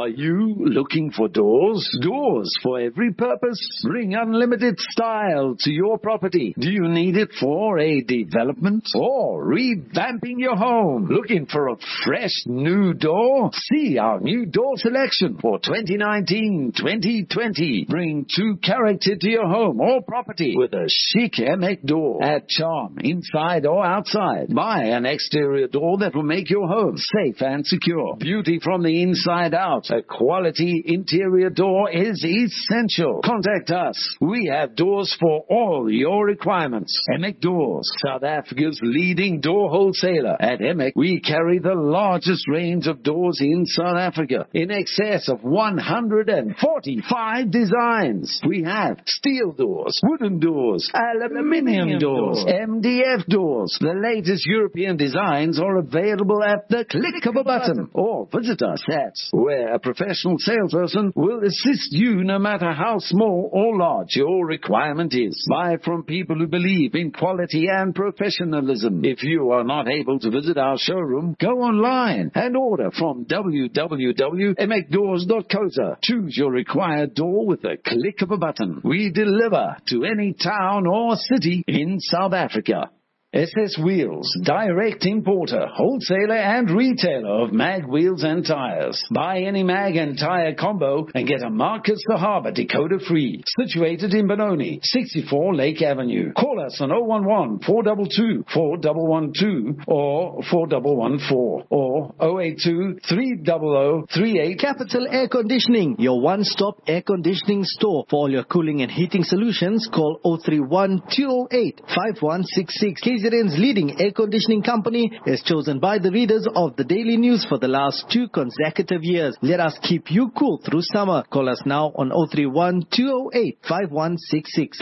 Are you looking for doors? Doors for every purpose. Bring unlimited style to your property. Do you need it for a development or revamping your home? Looking for a fresh new door? See our new door selection for twenty nineteen twenty twenty. Bring true character to your home or property with a chic M E C door. Add charm inside or outside. Buy an exterior door that will make your home safe and secure. Beauty from the inside out. A quality interior door is essential. Contact us. We have doors for all your requirements. M E C Doors, South Africa's leading door wholesaler. At M E C, we carry the largest range of doors in South Africa, in excess of one hundred forty-five designs. We have steel doors, wooden doors, aluminium doors, M D F doors. The latest European designs are available at the click of a button. Or visit us at where a professional salesperson will assist you no matter how small or large your requirement is. Buy from people who believe in quality and professionalism. If you are not able to visit our showroom, go online and order from w w w dot m e c doors dot co za. Choose your required door with a click of a button. We deliver to any town or city in South Africa. S S Wheels, direct importer, wholesaler and retailer of mag wheels and tires. Buy any mag and tire combo and get a Marcus Sahaba decoder free. Situated in Benoni, sixty-four Lake Avenue. Call us on zero one one, four two two, four one one two or four one one four or zero eight two, three zero zero three eight. Capital Air Conditioning, your one-stop air conditioning store. For all your cooling and heating solutions, call zero three one, two zero eight, five one six six. K Z N's leading air conditioning company is chosen by the readers of the Daily News for the last two consecutive years. Let us keep you cool through summer. Call us now on zero three one, two zero eight, five one six six.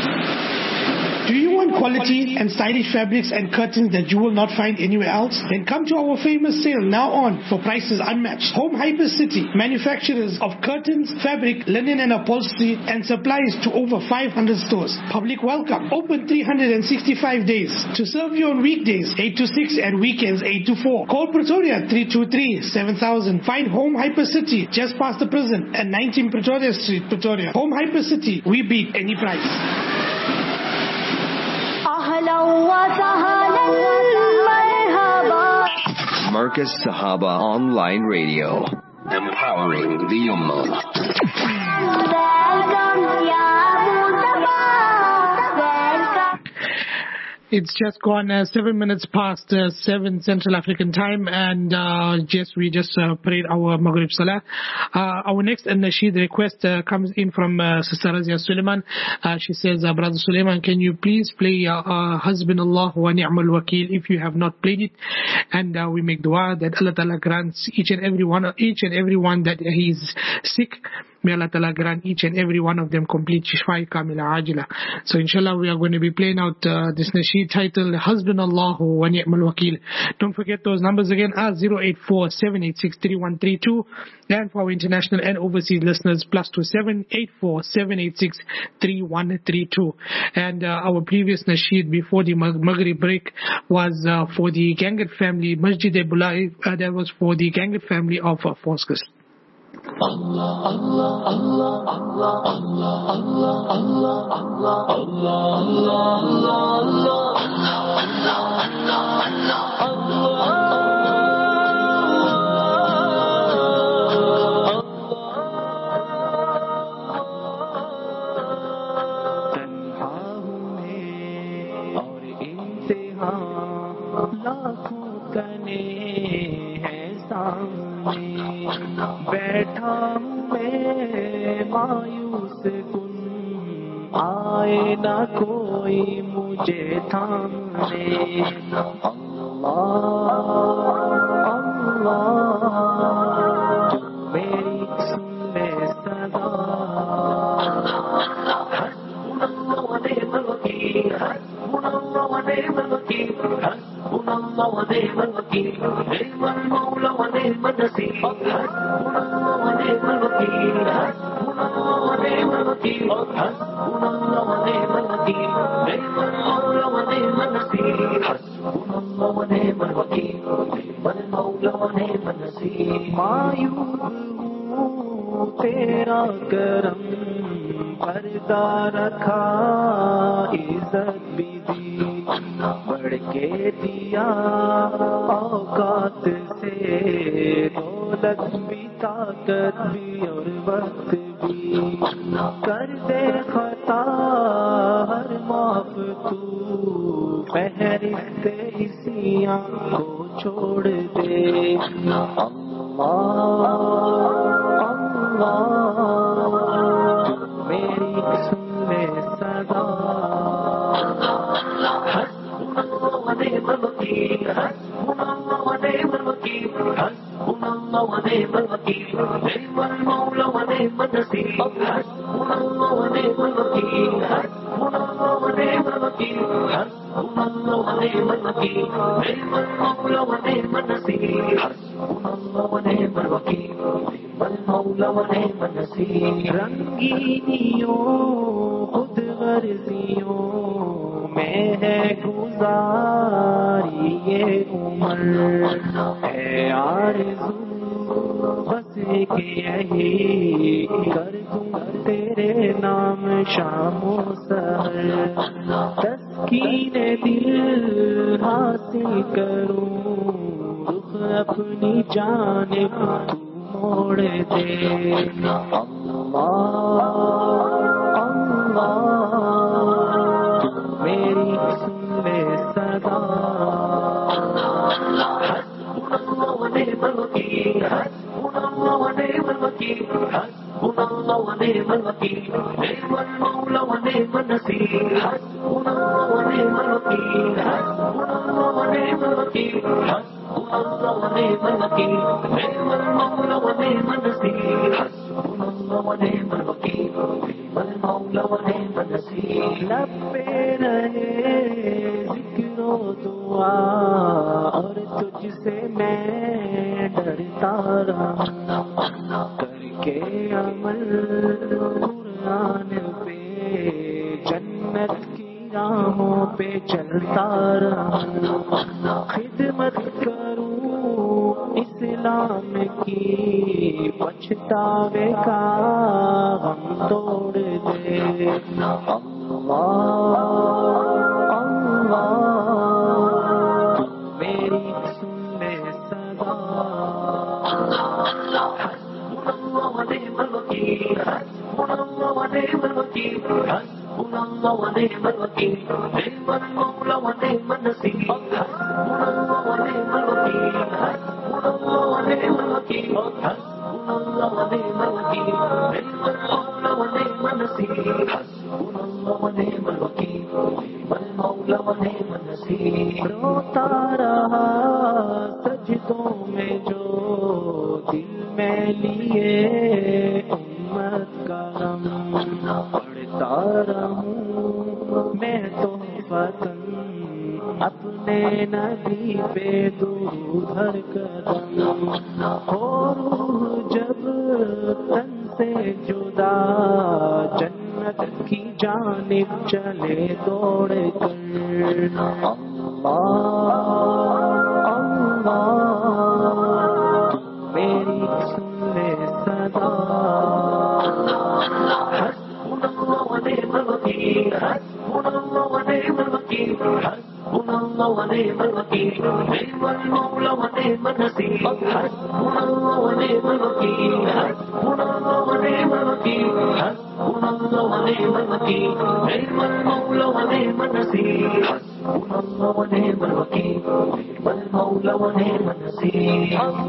Do you want quality and stylish fabrics and curtains that you will not find anywhere else? Then come to our famous sale now on for prices unmatched. Home Hyper City, manufacturers of curtains, fabric, linen and upholstery, and supplies to over five hundred stores. Public welcome. Open three hundred sixty-five days. To serve you on weekdays eight to six and weekends eight to four. Call Pretoria three two three, seven thousand. Find Home Hyper City just past the prison at nineteen Pretoria Street, Pretoria. Home Hyper City, we beat any price. Marcus Sahaba Online Radio, empowering the Ummah. It's just gone uh, seven minutes past uh, seven Central African time, and uh, just we just uh, prayed our Maghrib Salah. Uh, our next Nasheed request uh, comes in from uh, Sister Razia Suleiman. Uh, she says, uh, Brother Suleiman, can you please play uh, uh, Hasbun Allah wa Ni'mal Wakil if you have not played it? And uh, we make dua that Allah Ta'ala grants each and every one, each and every one that he is sick. May Allah Ta'ala grant each and every one of them complete shifai kamila ajila. So inshallah we are going to be playing out uh, this nasheed titled Hasbunallahu wa ni'mal wakil. Don't forget those numbers again are zero eight four, seven eight six, three one three two, and for our international and overseas listeners plus two seven eight four, seven eight six, three one three two. And uh, our previous nasheed before the Maghrib break was uh, for the Gangat family, Masjid-e-Bulai, uh, that was for the Gangat family of uh, Forskus. Allah, Allah, Allah, Allah, Allah, Allah, Allah, Allah, बैठा हूँ मैं मायूस कुन आए ना कोई मुझे थामने अल्लाह अल्लाह तू मेरी सुन ले सदा हस्बुनल्लाह व निअमल वकील हस्बुनल्लाह व निअमल वकील हस्बुनल्लाह व निअमल वकील निअमल मौला व निअमन नसीर हस्बुनल्लाह व निअमल वकील हस्बुनल्लाह व निअमल वकील हस्बुनल्लाह व निअमल वकील निअमल मौला व निअमन नसीर हस्बुनल्लाह व निअमल वकील निअमल मौला व निअमन नसीर मायूस हूँ تیرا کرم پردہ رکھا عزت بھی دی بڑھ کے دیا اوقات سے دولت بھی طاقت بھی اور وقت بھی کر دے خطا ہر معاف تو فہرست اسیاں کو چھوڑ دے اللہ اللہ میری سن لے صدا حسبنا اللہ ونعم الوکیل حسبنا اللہ ونعم الوکیل حسبنا اللہ ونعم الوکیل نعم المولى ونعم النصير حسبنا الله ونعم الوكيل حسبنا الله ونعم الوكيل حسبنا الله ونعم الوكيل نعم المولى ونعم النصير حسبنا الله ونعم الوكيل نعم المولى ونعم النصير رنگینیوں خود غرضیوں میں ہے گزاری یہ عمر ہے آرزو بس کہ یہی کر دوں تیرے نام شام و سحر تسکین دل حاصل کروں رخ اپنی جانب تو موڑ دے اللہ اللہ میری سن لے صدا حسبنا اللہ ونعم الوکیل حسبنا اللہ ونعم الوکیل حسبنا اللہ ونعم الوکیل نعم المولى ونعم النصير حسبنا اللہ ونعم الوکیل حسبنا اللہ ونعم الوکیل حسبنا اللہ ونعم الوکیل نعم المولى ونعم النصير حسبنا اللہ ونعم الوکیل نعم المولى ونعم النصير لب پہ رہے ذکر و دعا اور تجھ سے میں ڈرتا رہا کر کے عمل قرآن پہ جنت کی راہوں پہ چلتا رہا خدمت کروں اسلام کی پچھتاوے کا غم توڑ دے اللہ اللہ میری سن لے صدا حسبنا اللہ ونعم الوکیل حسبنا اللہ ونعم الوکیل حسبنا اللہ ونعم الوکیل نعم المولى ونعم النصير حسبنا اللہ ونعم الوکیل حسبنا اللہ ونعم الوکیل حسبنا اللہ ونعم الوکیل نعم المولى ونعم النصير حسبنا اللہ ونعم الوکیل نعم المولى ونعم النصير روتا رہا سجدوں میں جو دل میں لیے امت کا غم پڑھتا رہوں میں تو وطن اپنے نبی پہ درود ہر قدم ہو روح جب تن سے جدا جنت کی جانب چلے دوڑ کر اللہ اللہ میری سن لے صدا حسبنا اللہ ونعم الوکیل حسبنا اللہ ونعم الوکیل حسبنا اللہ ونعم الوکیل نعم المولى ونعم النصير حسبنا اللہ ونعم الوکیل حسبنا اللہ ونعم الوکیل حسبنا اللہ ونعم الوکیل نعم المولى ونعم النصير حسبنا اللہ ونعم الوکیل نعم المولى ونعم النصير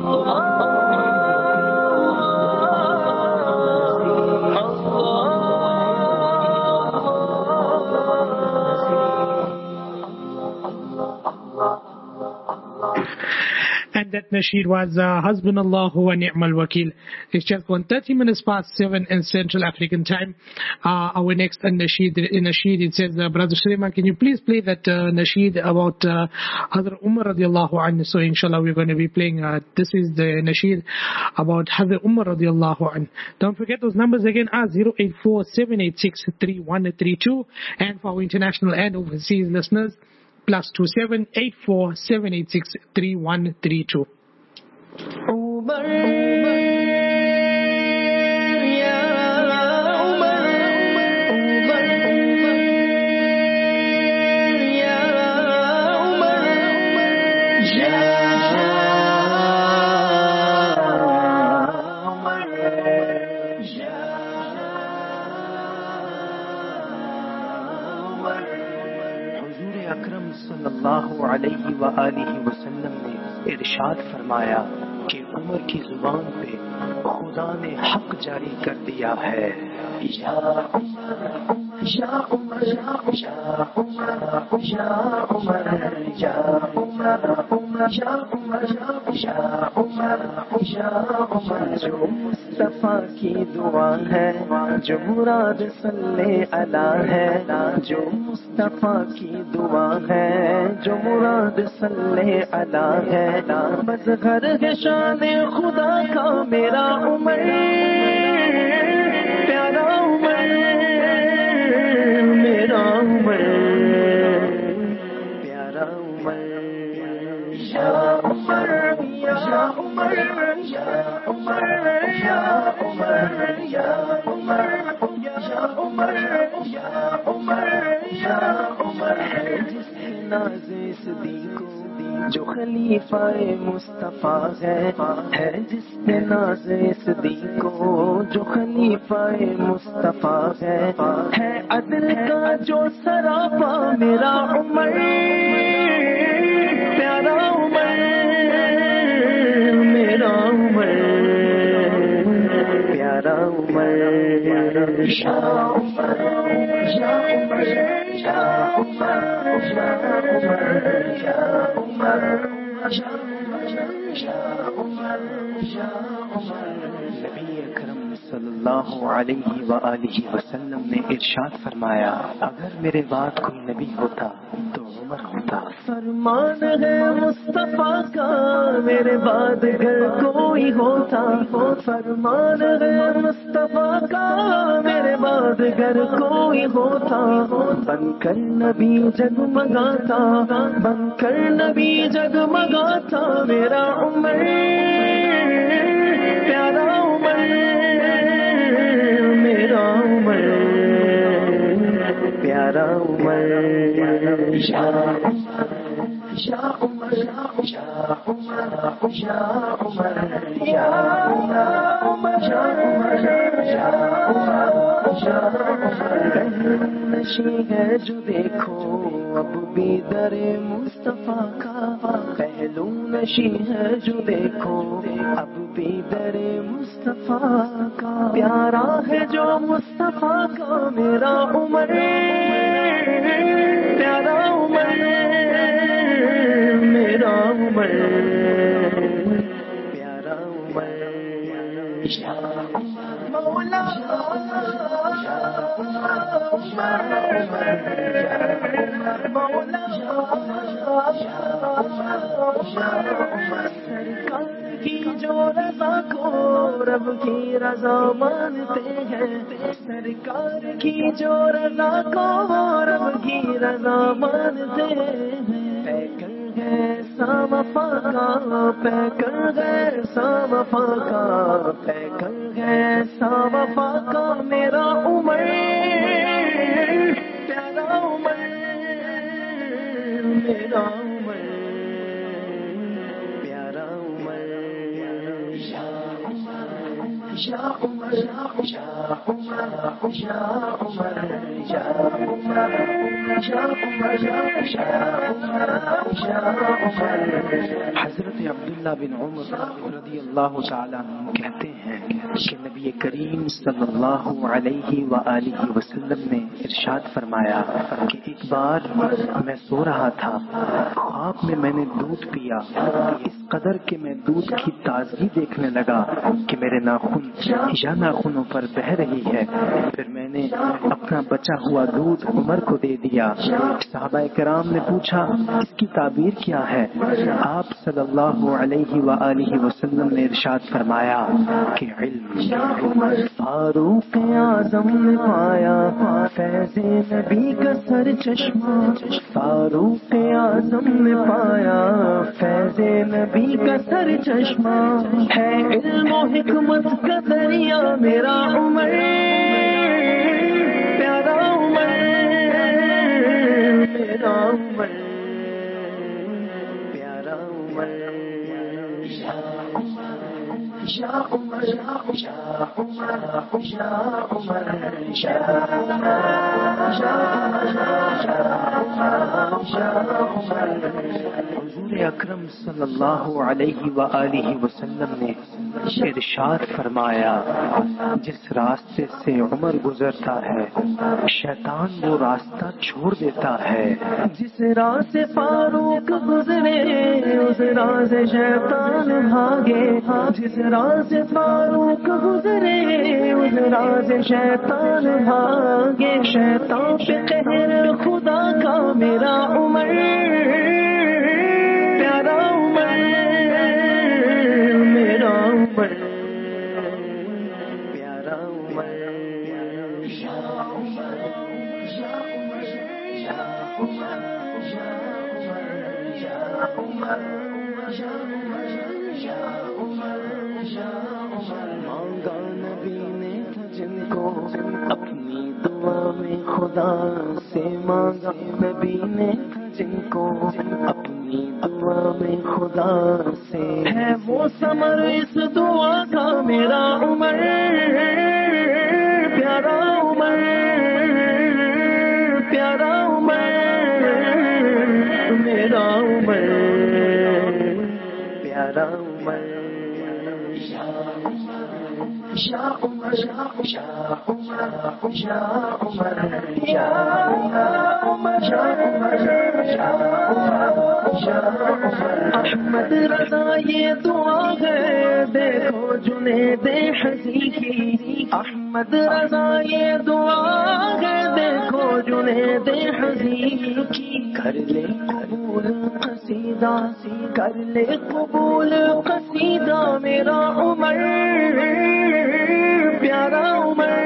And that nasheed was uh, Hasbunallahu wa ni'mal wakeel. It's just one thirty minutes past seven in Central African time. Uh, our next uh, nasheed, in nasheed it says, uh, Brother Sulaiman, can you please play that uh, nasheed about uh, Hazrat Umar radiallahu anhu? So inshallah we're going to be playing, uh, this is the nasheed about Hazrat Umar radiallahu anhu. Don't forget those numbers again are zero eight four seven eight six three one three two, and for our international and overseas listeners, plus two seven eight four seven eight six three one three two. Umar وآلہ وسلم نے ارشاد فرمایا کہ عمر کی زبان پہ خدا نے حق جاری کر دیا ہے، یا عمر یا عمر یا عمر یا عمر یا عمر یا عمر یا عمر یا عمر، جو مصطفیٰ کی دعا ہے، جو مراد صلی علی ہے، جو مصطفیٰ کی دعا ہے، جو مراد صلی علی ہے، مظہر ہے شان خدا کا میرا عمر، پیارا عمر میرا عمر، پیارا عمر، یا عمر یا عمر یا عمر یا عمر یا عمر یا عمر یا عمر یا عمر، جس ناز صدیق جو خلیفہ مصطفیٰ ہے، ہے جس نے ناز صدیق جو خلیفہ مصطفیٰ ہے، ہے عدل کا جو سراپا میرا عمر، پیارا عمر میرا عمر، پیارا عمر، یا عمر یا عمر یا عمر یا عمر یا عمر، نبی اکرم صلی اللہ علیہ وآلہ وسلم نے ارشاد فرمایا اگر میرے بعد کوئی نبی ہوتا تو عمر ہوتا۔ فرمان ہے مصطفیٰ کا میرے بعد اگر کوئی ہوتا، فرمان ہے مصطفیٰ کا میرے بعد اگر کوئی ہوتا، بن کر نبی جگمگاتا، بن کر نبی جگمگاتا میرا عمر، پیارا عمر میرا عمر، پیارا عمر، یا عمر یا عمر یا عمر یا عمر یا عمر یا عمر، نشی ہے جو دیکھو اب بھی در مصطفیٰ کا، پہلو نشی ہے جو دیکھو اب بھی در مصطفیٰ کا، پیارا ہے جو مصطفیٰ کا میرا عمر، پیارا عمر میرا عمر، پیارا عمر، یا مولا مولا سرکار کی جو رضا کو رب کی رضا مانتے ہیں، سرکار کی جو رضا کو رب کی رضا مانتے ہیں، پیکر ہے سامفا کا، پیکر ہے سامفا کا، پیکر ہے سامفا کا میرا عمر، پیارا عمر میرا عمر، پیارا عمر، یا عمر یا عمر یا عمر یا عمر یا عمر یا عمر یا عمر۔ حضرت عبداللہ بن عمر رضی اللہ تعالیٰ عنہ کہتے ہیں کہ نبی کریم صلی اللہ علیہ وآلہ وسلم نے ارشاد فرمایا کہ ایک بار میں سو رہا تھا، خواب میں میں نے دودھ پیا، اس قدر کہ میں دودھ کی تازگی دیکھنے لگا کہ میرے ناخن یا ناخنوں پر بہہ رہی ہے، پھر میں نے اپنا بچا ہوا دودھ عمر کو دے دیا۔ صحابہ کرام نے پوچھا اس کی تعبیر کیا ہے؟ آپ صلی اللہ علیہ وآلہ وسلم نے ارشاد فرمایا کہ علم۔ فاروق اعظم نے پایا فیض نبی کا سر چشمہ، فاروق اعظم نے پایا فیض نبی کا سر چشمہ، ہے علم و حکمت کا دریا میرا عمر، پیارا عمر میرا عمر، پیارا عمر، یا یا عمر یا عمر یا عمر یا حضور اکرم صلی اللہ علیہ وآلہ وسلم نے ارشاد فرمایا جس راستے سے عمر گزرتا ہے شیطان وہ راستہ چھوڑ دیتا ہے، جس راہ سے فاروق گزرے اس راہ سے شیطان بھاگے، جس راہ سے فاروق گزرے اس راہ سے شیطان بھاگے، شیطان پہ قہر خدا کا میرا عمر پیارا عمر میرا عمر پیارا عمر یا عمر یا عمر یا عمر یا عمر یا عمر یا عمر یا عمر مانگا نبی نے تھا جن کو اپنی دعا میں خدا سے، مانگا نبی نے تھا جن کو اپنی دعا میں خدا سے، ہے وہ ثمر اس دعا کا میرا عمر پیارا عمر پیارا عمر میرا عمر پیارا عمر یا عمر یا عمر یا عمر یا عمر یا عمر یا عمر احمد رضا یہ دعا ہے دیکھو جنید حزی کی، احمد رضا یہ دعا ہے دیکھو جنید حزی کی، کر لے قبول قصیدہ کر لے قبول قصیدہ میرا عمر پیارا عمر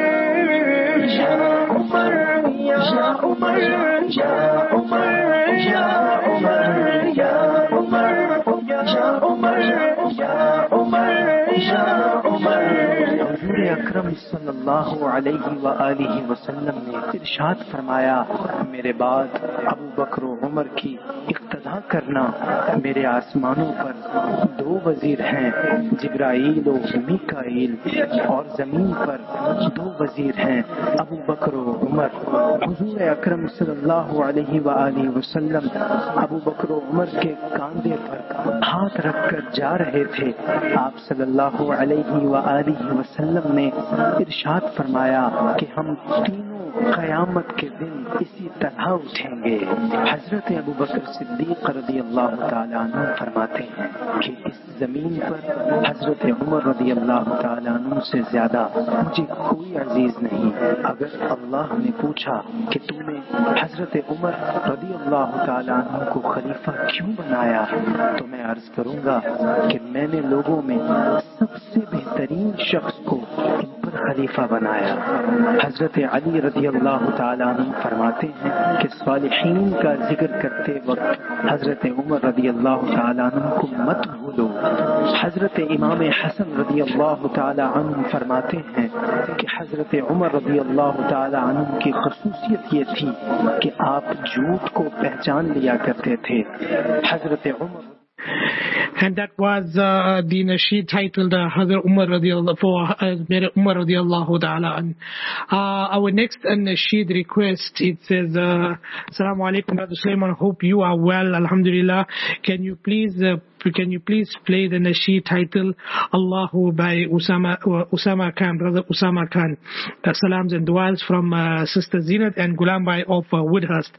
یا عمر یا عمر یا عمر یا عمر یا عمر یا عمر یا عمر یا عمر حضور اکرم صلی اللہ علیہ وآلہ وسلم نے ارشاد فرمایا میرے بعد ابو بکر و عمر کی اقتدا کرنا، میرے آسمانوں پر دو وزیر ہیں جبرائیل و میکائیل، اور زمین پر دو وزیر ہیں ابو بکر و عمر۔ حضور اکرم صلی اللہ علیہ وآلہ وسلم ابو بکر و عمر کے کاندھے پر ہاتھ رکھ کر جا رہے تھے، آپ صلی اللہ علیہ وآلہ وسلم نے ارشاد فرمایا کہ ہم تینوں قیامت کے دن اسی طرح اٹھیں گے۔ حضرت ابو بکر صدیق رضی اللہ تعالیٰ عنہ فرماتے ہیں کہ اس زمین پر حضرت عمر رضی اللہ تعالیٰ عنہ سے زیادہ مجھے کوئی عزیز نہیں۔ اگر اللہ نے پوچھا کہ تم نے حضرت عمر رضی اللہ تعالیٰ عنہ کو خلیفہ کیوں بنایا، تو میں عرض کروں گا کہ میں نے لوگوں میں سب سے بہترین شخص کو ان پر خلیفہ بنایا۔ حضرت علی رضی اللہ تعالیٰ عنہ فرماتے ہیں کہ صالحین کا ذکر کرتے وقت حضرت عمر رضی اللہ تعالیٰ عنہ کو مت بھولو۔ حضرت امام حسن رضی اللہ تعالیٰ عنہ فرماتے ہیں کہ حضرت عمر رضی اللہ تعالیٰ عنہ کی خصوصیت یہ تھی کہ آپ جھوٹ کو پہچان لیا کرتے تھے۔ حضرت عمر And that was uh, the nasheed titled uh, Hazrat Umar radiallahu for uh, Umar radiallahu ta'ala an. Uh, our next uh, nasheed request, it says, uh, Assalamu alaikum, Brother Sulaiman, hope you are well, alhamdulillah. Can you please uh, Can you please play the nasheed title Allahu by Usama uh, Usama Khan, Brother Usama Khan. Uh, salams and du'as from uh, Sister Zinat and Gulam Bhai of uh, Woodhurst.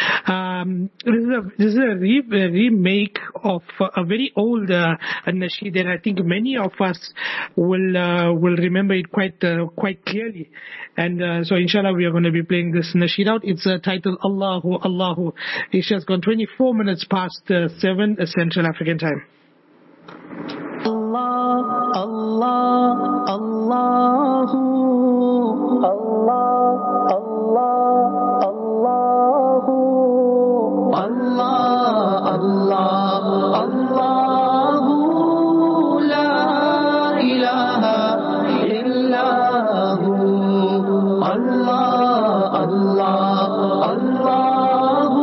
Um, this is a, this is a, re- a remake of uh, a very old uh, nasheed, and I think many of us will uh, will remember it quite uh, quite clearly. And uh, so inshallah we are going to be playing this nasheed out. It's uh, titled Allahu Allahu. It has gone twenty-four minutes past uh, seven uh, Central African time. Allah, Allah, Allahu, Allah, Allah, Allahu, Allah, Allah, Allahu, la ilaha illahu, Allah, Allah, Allahu,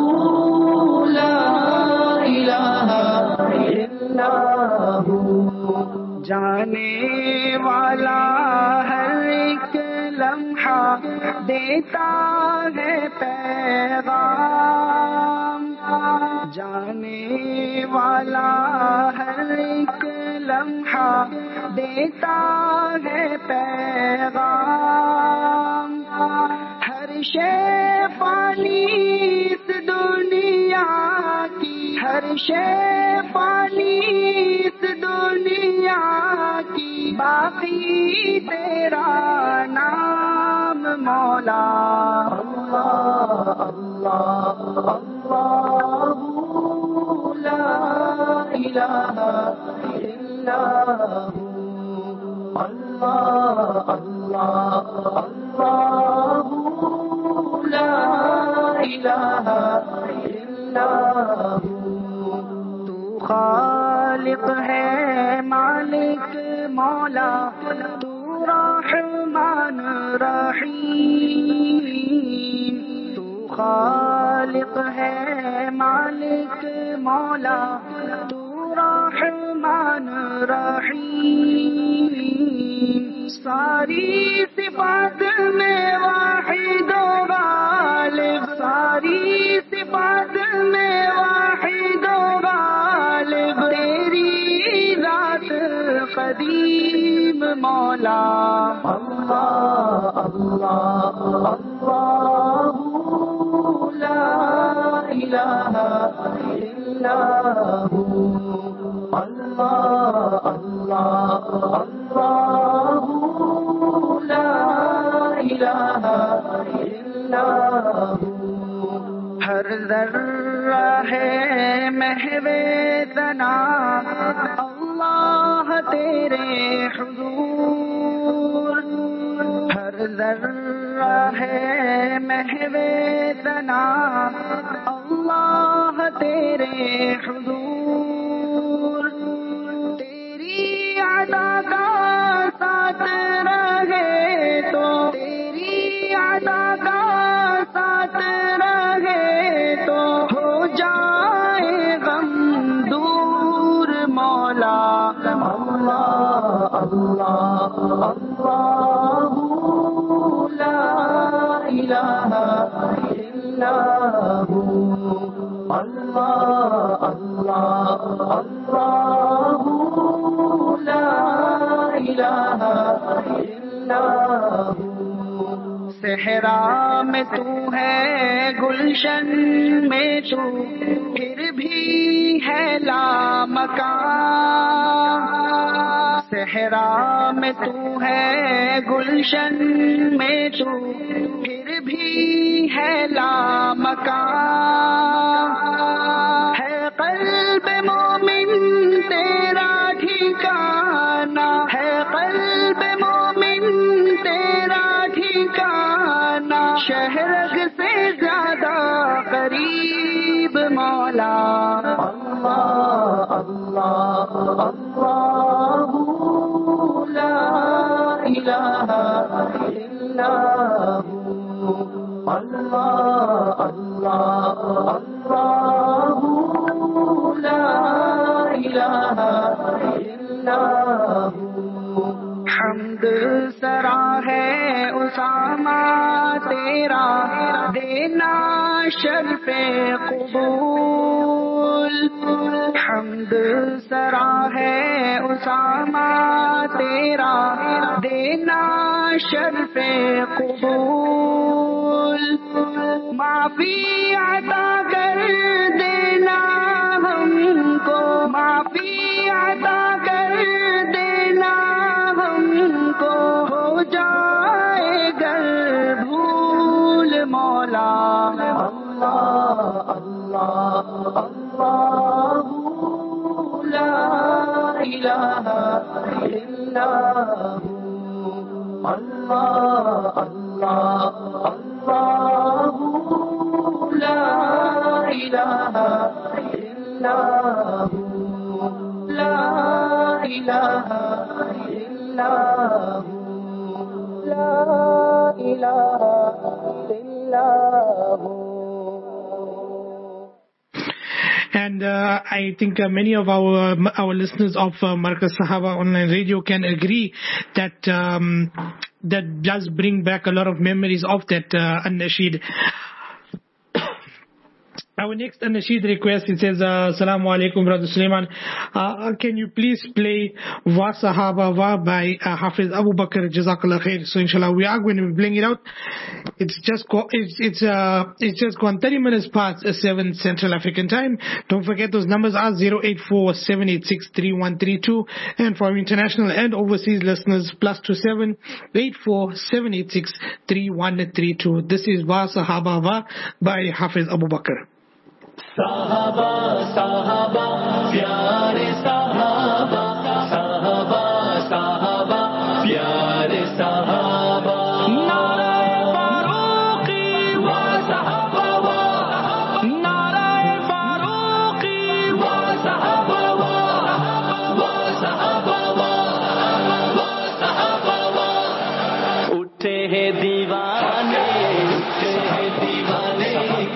la ilaha illahu. جانے والا ہر ایک لمحہ دیتا ہے پیغام، جانے والا ہر ایک لمحہ دیتا ہے پیغام، ہر شے فانی اس دنیا کی، ہر شے فانی اس دنیا کی، باقی تیرا نام مولا۔ اللہ اللہ اللہ لا الہ الا ہو، اللہ اللہ اللہ لا الہ الا ہو۔ تو خالق ہے مالک مولا، تو رحمان رحیم، تو خالق ہے مالک مولا، تو رحمان رحیم، ساری صفات میں واحد و غالب، ساری صفات میں واحد و غالب، تیری ذات قدیم مولا۔ اللہ اللہ اللہ لا الہ الا ہو، اللہ اللہ اللہ لا الہ الا ہو۔ ہر ذرہ ہے محو ثنا اللہ تیرے حضور، ہر ذرہ ہے محو ثنا اللہ تیرے حضور، تیری عطا کا ساتھ رہے تو، تیری عطا کا ساتھ رہے تو، ہو جائے غم دور مولا۔ اللہ اللہ اللہ لا الہ الا ہو، اللہ اللہ اللہ لا الہ الا ہو۔ صحرا میں تو ہے گلشن میں تو، پھر بھی ہے لامکان، صحرا میں تو ہے گلشن میں تو، پھر بھی ہے لامکان، ہے قلب مومن تیرا ٹھکانہ، ہے قلب مومن تیرا ٹھکانہ، شہرگ سے زیادہ قریب مولا۔ اللہ اللہ اللہ لا الہ الا ہو، اللہ اللہ اللہ لا الہ الا ہو۔ حمد سرا ہے اسامہ تیرا، دینا شرف قبول، حمد سرا ہے اسامہ تیرا، دینا شرف قبول، معافی عطا کر دینا ہم کو، معافی عطا کر دینا ہم کو، ہو جائے گر بھول مولا۔ اللہ اللہ اللہ لا الہ الا ہو، اللہ اللہ اللہ لا الہ الا ہو، لا الہ الا ہو، لا الہ الا ہو۔ And uh, I think uh, many of our our listeners of uh, Markaz Sahaba Online Radio can agree that um, that does bring back a lot of memories of that uh, an-nasheed. Our next an-nasheed request, it says, uh, Assalamu alaikum, Brother Sulaiman. Uh, can you please play Wa Sahaba Wa by uh, Hafiz Abu Bakr, Jazakallah khair. So inshallah, we are going to be playing it out. It's just go, it's it's uh it's just gone thirty minutes past seven Central African time. Don't forget those numbers are zero eight four seven eight six three one three two, and for our international and overseas listeners, plus two seven eight four seven eight six three one three two. This is Wa Sahaba Wa by Hafiz Abu Bakr. Sahaba, Sahaba, pyare Sahaba, Sahaba, Sahaba, pyare Sahaba. Narae Faruqi wa Sahaba wa, Narae Faruqi wa Sahaba wa, wa Sahaba wa, wa Sahaba wa. Utte hai دیوانے, utte hai دیوانے,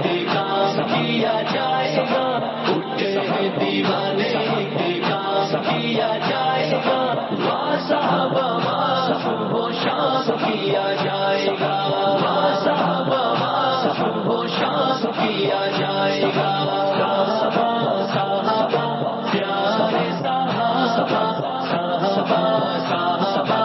کام کیا جائے گا. اٹھے ہیں دیوانے, کام کیا جائے گا. وا صحابہ وا صبح و شام کیا جائے گا. وا صحابہ وا صبح و شام کیا جائے گا. صحابہ صحابہ پیارے صحابہ, صحابہ صحابہ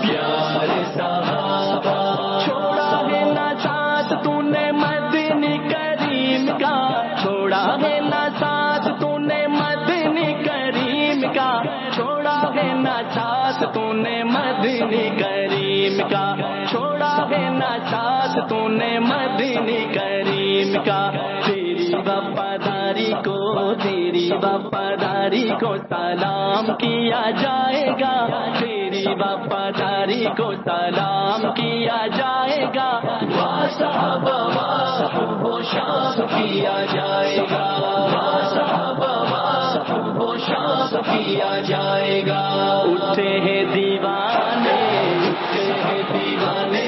پیارے صحابہ. چھوڑا ہے نہ ساتھ تو نے مدنی کریم کا, چھوڑا ہے نہ ساتھ تو نے مدنی کریم کا, چھوڑا ہے نہ ساتھ تو نے مدنی کریم کا, چھوڑا ہے نہ ساتھ تو نے مدنی کریم کا. تیری وفاداری کو, تیری وفاداری کو سلام کیا جائے گا. تیری وفاداری کو سلام کیا جائے گا. وا صحابہ وا صبح و شام کیا جائے گا. وا صحابہ وا صبح و شام کیا جائے گا. اٹھے ہیں دیوانے, اٹھے ہیں دیوانے,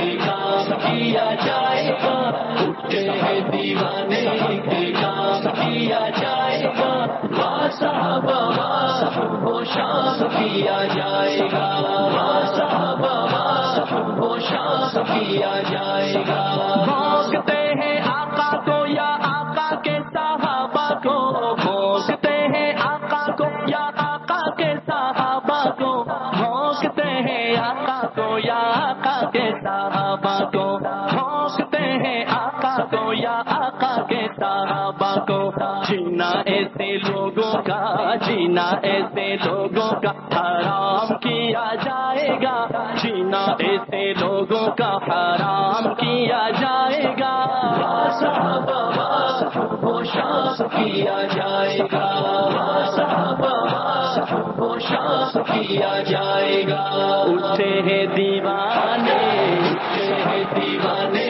کام کیا جائے گا. اٹھے ہیں دیوانے, کام کیا جائے گا. وا صحابہ وا صبح و شام کیا جائے گا. وا صحابہ وا صبح و شام کیا جائے گا. بھونکتے ہیں آقا کو یا آقا کے صحابہ کو, بھونکتے ہیں آقا کو یا آقا کے صحابہ کو, بھونکتے ہیں آقا کو یا آقا کے صحابہ کو, بھونکتے ہیں آقا کو یا آقا کے صحابہ کو. جینا ایسے لوگوں کا, جینا ایسے لوگوں کا حرام کیا جائے گا. جینا ایسے لوگوں کا حرام کیا جائے گا. وا صحابہ وا صبح و شام کیا جائے گا. وا صحابہ وا صبح و شام کیا جائے گا. اٹھے ہیں دیوانے, اٹھے ہیں دیوانے,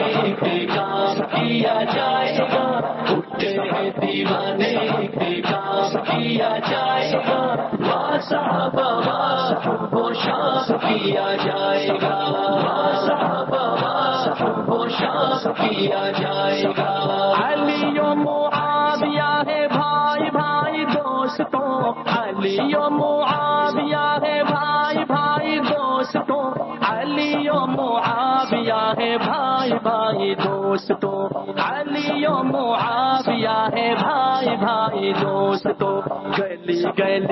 کام کیا جائے گا. اٹھے ہیں دیوانے, کام کیا جائے گا. وا صحابہ وا صبح و شام کیا جائے گا. وا صحابہ وا صبح و شام کیا جائے گا. علی و معاویہ ہے بھائی بھائی دوستوں, علی و معاویہ ہے بھائی بھائی دوستوں, علی و معاویہ ہے بھائی بھائی دوستوں, علی و معاویہ ہے بھائی بھائی دوستوں. گلی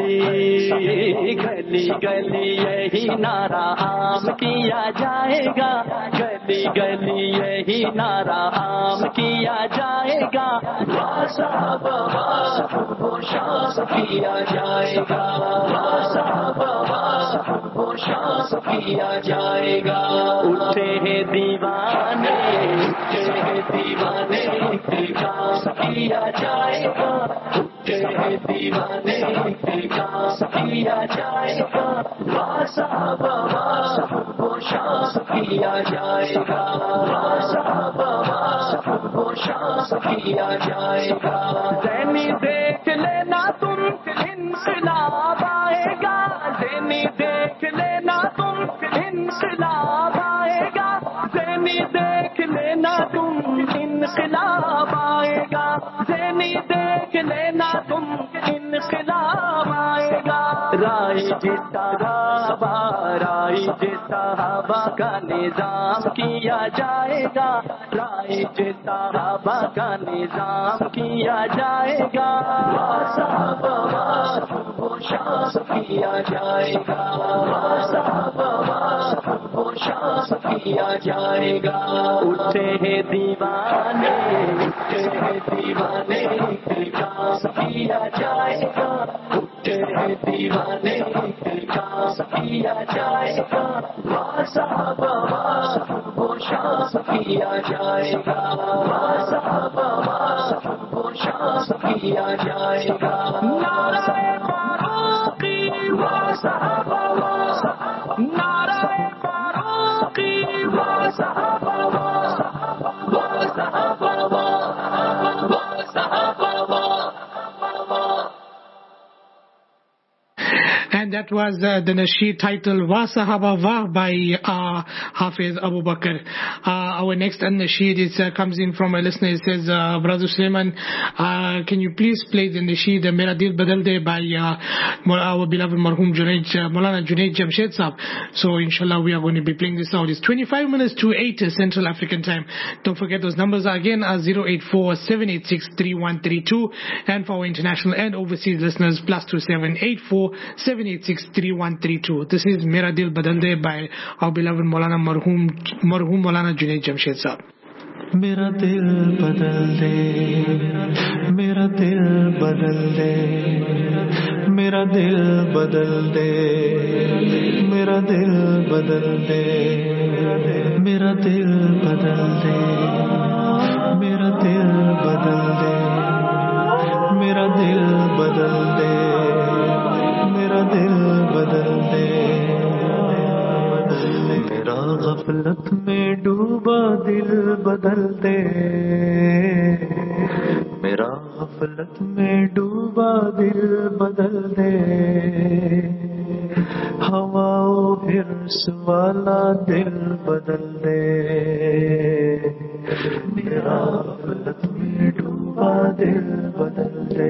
گلی گلی گلی یہی نعرہ عام کیا جائے گا. گلی گلی یہی نعرہ عام کیا جائے گا. وا صحابہ وا صبح و شام کیا جائے گا. وا صحابہ وا صبح و شام کیا جائے گا. اٹھے ہیں دیوانے, اٹھے ہیں دیوانے, کام کیا جائے گا. اٹھے ہیں دیوانے, کام کیا جائے گا. وا صحابہ وا صبح و شام کیا جائے گا. وا صحابہ وا صبح و شام کیا جائے گا. زینی دیکھ لینا تم انقلاب آئے گا. زینی دیکھ لینا تم انقلاب آئے گا. زینی دیکھ لینا تم انقلاب آئے گا. زینی دیکھ لینا صحابہ رائج صحابہ کا نظام کیا جائے گا رائج صحابہ کا نظام کیا جائے گا صحابہ و شاس کیا جائے گا صحابہ و شاس کیا جائے گا اٹھے ہیں دیوانے اٹھے ہیں دیوانے التماس کیا جائے گا اٹھے ہیں دیوانے التماس کیا جائے گا صحابہ و شاس کیا جائے گا صحابہ و شاس کیا جائے گا نعرہ فاروقی و صحابہ نعرہ فاروقی و صحابہ و صحابہ و صحابہ. And that was uh, the nasheed titled Wa Sahaba Wa by uh, Hafiz Abu Bakr. Uh, our next nasheed is, uh, comes in from a listener. It says, uh, Brother Suleiman, uh, can you please play the nasheed uh, Mera Dil Badal De by uh, our beloved Marhum Junaid, uh, Maulana Junaid Jamshed Sahab. So inshallah we are going to be playing this out. It's twenty-five minutes to eight uh, Central African time. Don't forget those numbers are again are zero eight four seven eight six three one three two, and for our international and overseas listeners plus two seven eight four seven eight six three one three two. This is Mera Dil Badal De by our beloved Maulana Marhum Marhum Maulana Junaid Jamshed Sahab. میرا دل بدل دے میرا دل بدل دے میرا دل بدل دے میرا دل بدل دے میرا دل بدل دے میرا دل بدل دے میرا دل بدل دے میرا دل بدل دے میرا غفلت میں ڈوبا دل بدل دے میرا غفلت میں ڈوبا دل بدل دے ہوا و حرص والا دل بدل دے میرا غفلت میں ڈوبا دل بدل دے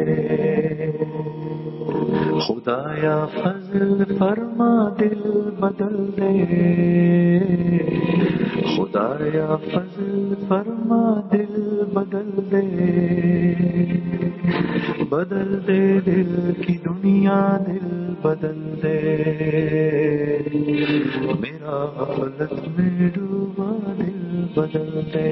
خدایا فضل فرما دل بدل دے خدایا فضل فرما دل بدل دے بدل دے دل کی دنیا دل بدل دے میرا غفلت میں ڈوبا دل بدل دے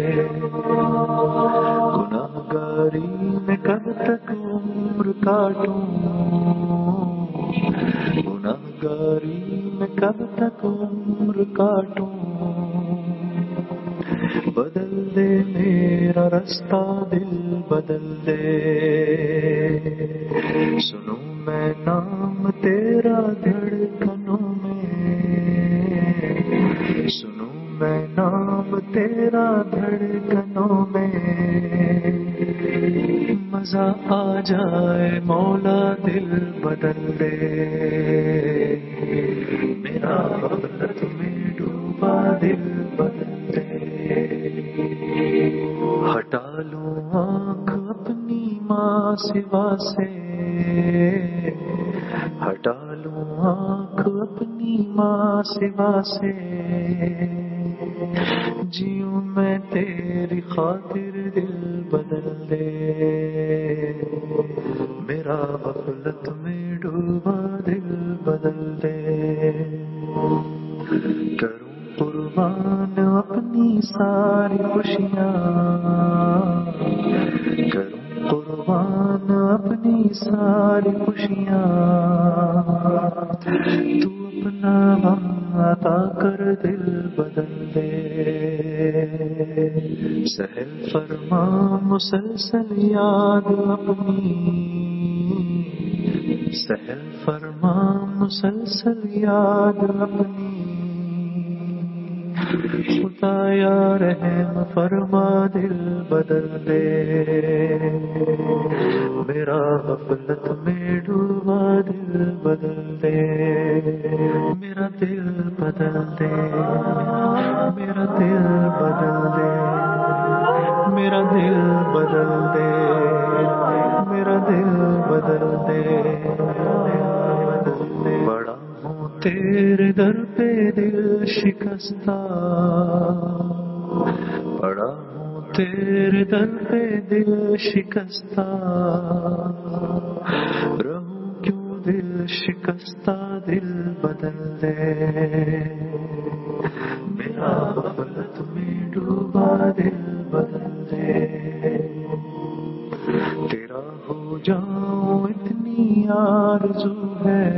گناہگاری میں کب تک عمر کاٹوں گناہگاری میں کب تک عمر کاٹوں بدل دے میرا رستہ دل بدل دے سنوں میں نام تیرا دھڑکنوں میں سنوں میں نام تیرا دھڑکنوں میں مزہ آ جائے مولا دل بدل دے میرا غفلت میں ڈوبا دل بدل دے ہٹا لوں آنکھ اپنی ماں سوا سے ہٹا لوں آنکھ اپنی ماں سوا سے جیوں میں تیری خاطر دل بدل دے میرا غفلت میں ڈوبا دل بدل دے کروں قربان اپنی ساری خوشیاں کروں قربان اپنی ساری خوشیاں تو اپنا غم عطا کر دل بدل دے سہل فرما مسلسل یاد اپنی سہل فرما مسلسل یاد اپنی خدایا رحم فرما دل بدل دے میرا غفلت میں ڈوبا دل بدل دے میرا دل بدل دے میرا دل بدل دے میرا دل بدل دے میرا دل بدل دے بڑا ہوں تیرے در پہ دل شکستہ پڑا ہوں تیرے در پہ دل شکستہ رہوں کیوں دل شکستہ دل بدل دے میرا غفلت میں ڈوبا دل بدل دے تیرا ہو جاؤں اتنی آرزو ہے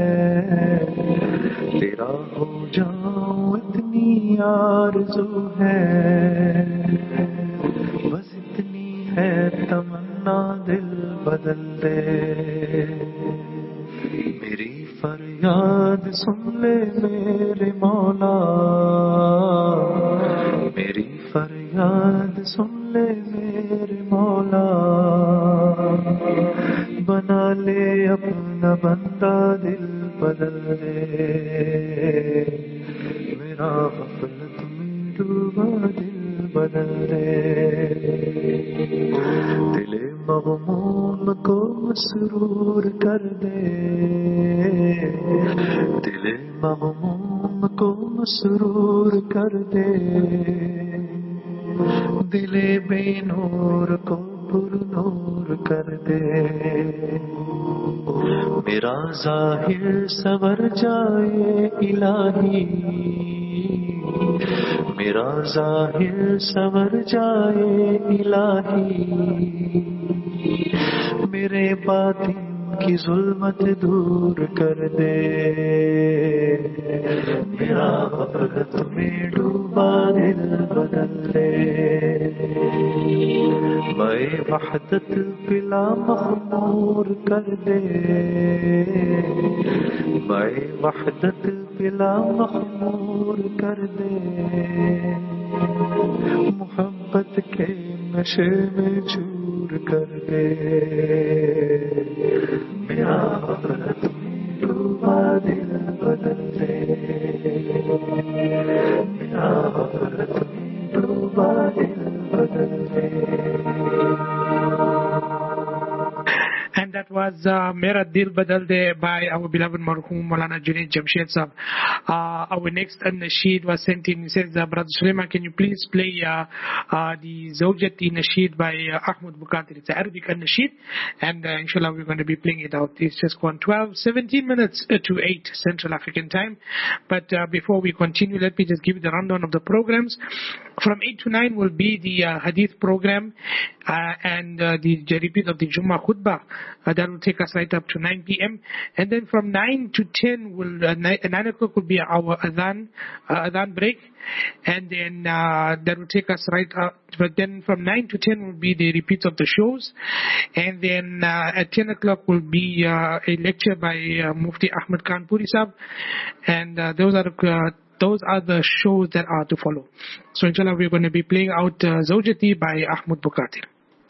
تیرا ہو جاؤں اتنی آرزو ہے بس اتنی ہے تمنا دل بدل دے میری فریاد سن لے میرے مولا میری فریاد سن لے میرے مولا بنا لے اپنا بندہ دل بدل دے میرا غفلت میں ڈوبا دل بدل دے دل مغموم کو مسرور کر دے دل مغموم کو مسرور کر دے دل بے نور کو پر نور کر دے میرا ظاہر سور جائے الہی میرا ظاہر سور جائے الہی میرے باطن کی ظلمت دور کر دے میرا غفلت میں ڈوبا دل بدل دے میں وحدت بلا مخمور کر دے میں وحدت بلا مخمور کر دے محبت کے نشے میں چور کر دے میرا غفلت میں ڈوبا دل بدل دے میرا غفلت میں ڈوبا دل بدل دے. And that was uh, Mera Dil Badal De by our beloved Marhum Maulana Junaid Jamshed Sahab. Uh, our next nasheed was sent in. He says, uh, Brother Sulaiman, can you please play uh, uh, the Zawjati nasheed by uh, Ahmad Bukatir? It's an Arabic nasheed, and uh, inshallah we're going to be playing it out. It's just gone twelve, seventeen minutes to eight Central African time. But uh, before we continue, let me just give you the rundown of the programs. From eight to nine will be the uh, Hadith program uh, and uh, the repeat of the Jummah Khutbah. Uh, that will take us right up to nine p.m. And then from nine to ten, will uh, nine, nine o'clock will be our Adhan, uh, Adhan break. And then uh, that will take us right up. But then from nine to ten will be the repeats of the shows. And then uh, at ten o'clock will be uh, a lecture by uh, Mufti Ahmad Khan Puri Sahab. And uh, those are the uh, Those are the shows that are to follow. So inshallah we're going to be playing out uh, Zawjati by Ahmad Bukatir.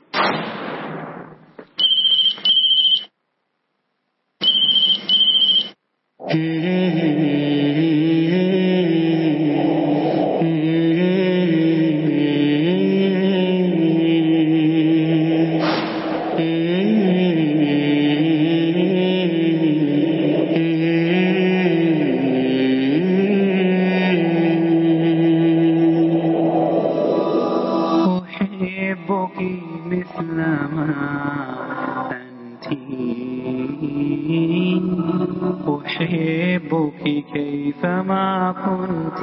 أحبك كيفما كنت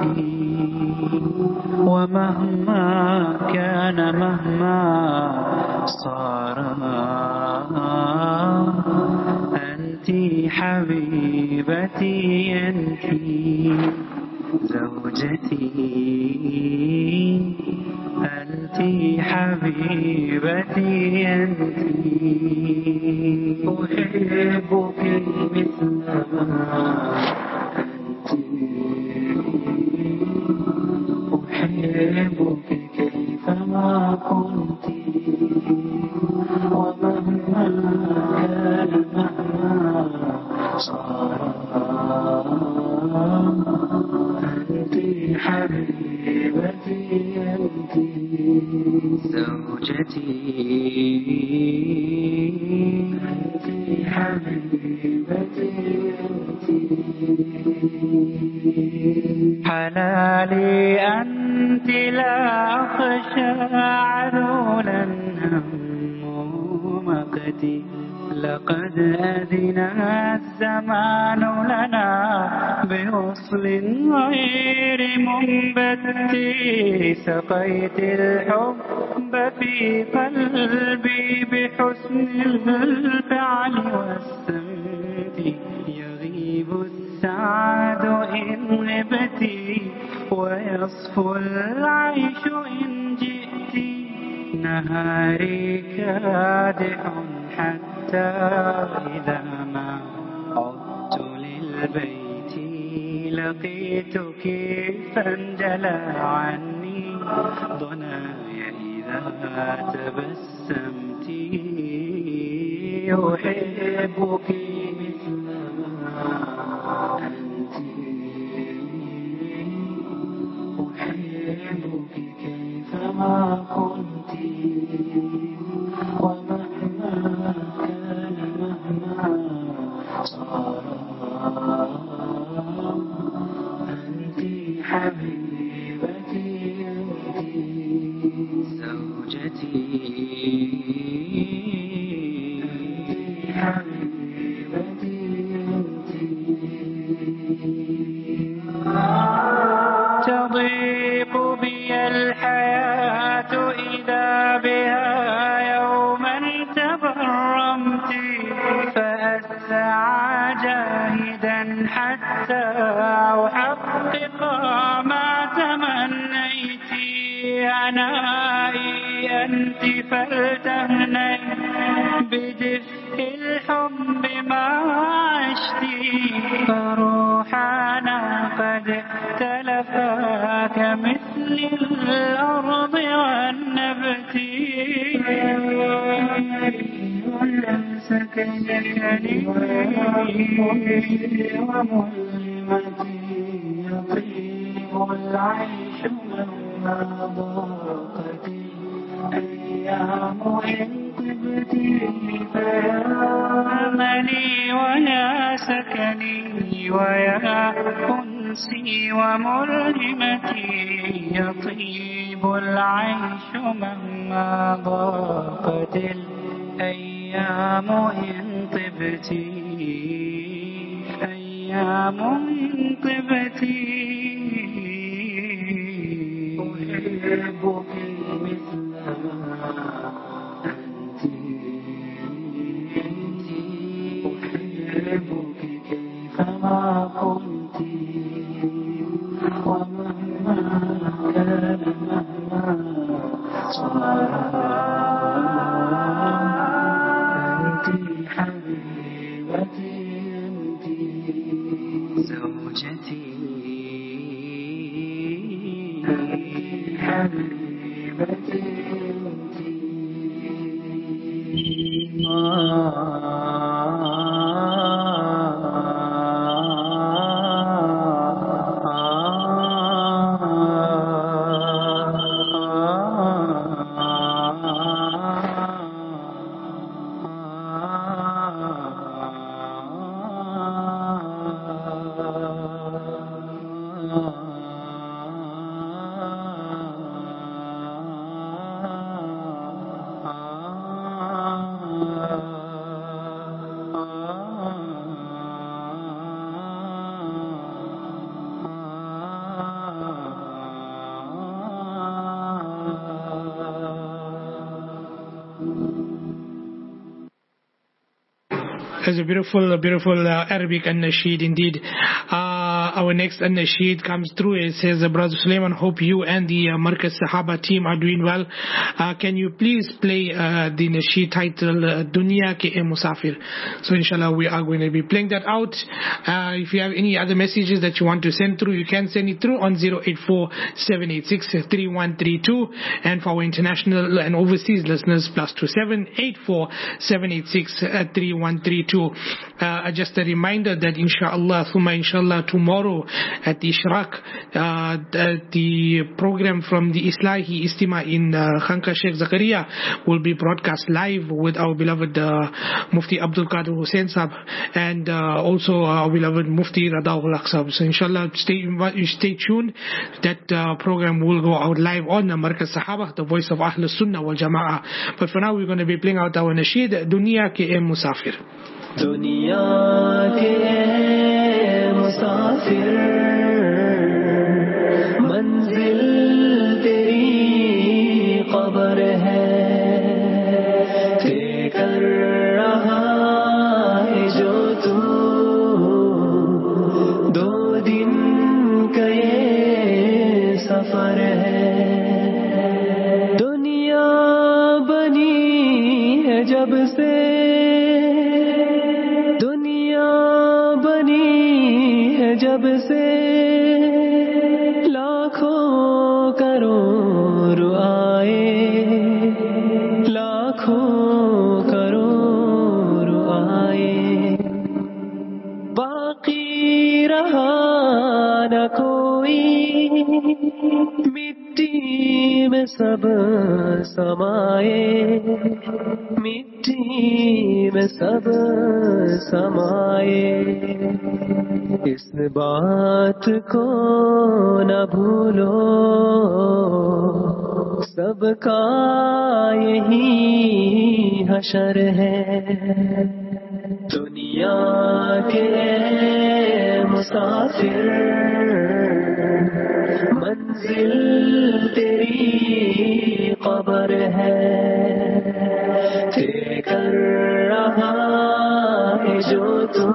ومهما كان مهما صار أنت حبيبتي أنت زوجتي أنت حبيبتي أنت أحبك مثلما أنت أحبك كيفما كنت ومهما كان مهما صار أنت حبيبتي أنت زوجتي أنت حبيبتي أنت حلالي أنت لا أخشى علولا همومتي لقد أذن الزمان لنا بوصل غير منبت سقيت الحب في قلبي بحسن الفعل والسمت يغيب السعد إن غبتي ويصفو العيش إن جئت نهاري كادح حتى إذا ما عدت للبيت لقيتك فانجلى عني ضناي إذا تبسمت أحبك مثلما أنت أحبك كيفما كنت ومهما كان مهما صار أنت حبيبتي أنت زوجتي أنت حبيبتي أنت تضيق بي الحياة إذا بها يوما تبرمت فأسعى جاهدا حتى أحقق ما تمنيت عنائي أنت فلتهني بدفء الحب ما عشت فروحنا قد اختلفا كمثل الأرض والنبت سكنني وملمتي يطيب العيش مهما ضاقت الأيام إن طبتي فيا أملي ويا سكني ويا أنسي وملهمتي يطيب العيش مهما ضاقت الأيام إن طبتي أيام إن طبتي أحبك مثلما أنت أنت أحبك كيفما كنت ومهما كان مهما صار أنت حبيبتي أنت زوجتي أنت حبيبتي أنت It's a beautiful, beautiful uh, Arabic an-nasheed indeed. Uh, our next an-nasheed comes through. It says, uh, Brother Suleiman, hope you and the uh, Markaz Sahaba team are doing well. Uh, can you please play uh, the nasheed title, uh, Dunya Ke Musafir? So inshallah we are going to be playing that out. Uh, if you have any other messages that you want to send through, you can send it through on zero eight four seven eight six three one three two. And for our international and overseas listeners, plus two seven eight four seven eight six three one three two. Uh, just a reminder that inshallah, thumma inshallah, tomorrow tomorrow at Ishraq, uh, the, the program from the Islahi Istima in uh, Khanka Sheikh Zakaria will be broadcast live with our beloved uh, Mufti Abdul Qadir Hussain Sahab and uh, also our beloved Mufti Radaul Haq Sahab. So inshallah, stay, stay tuned. That uh, program will go out live on Markaz Sahaba, the voice of Ahl Sunnah wal Jama'ah. But for now, we're going to be playing out our nasheed, Dunya ke e Musafir. Dunya ke e Musafir, manzil teri qabr hai, te kar raha hai jo tu, do din ka ye safar hai. Duniya bani hai jab se, جب سے لاکھوں کروڑ آئے، لاکھوں کروڑ آئے، باقی رہا نہ کوئی، مٹی میں سب سمائے، مٹی میں سب سمائے. اس بات کو نہ بھولو، سب کا یہی حشر ہے. دنیا کے مسافر، منزل تیری قبر ہے، تے کر رہا ہے جو تو،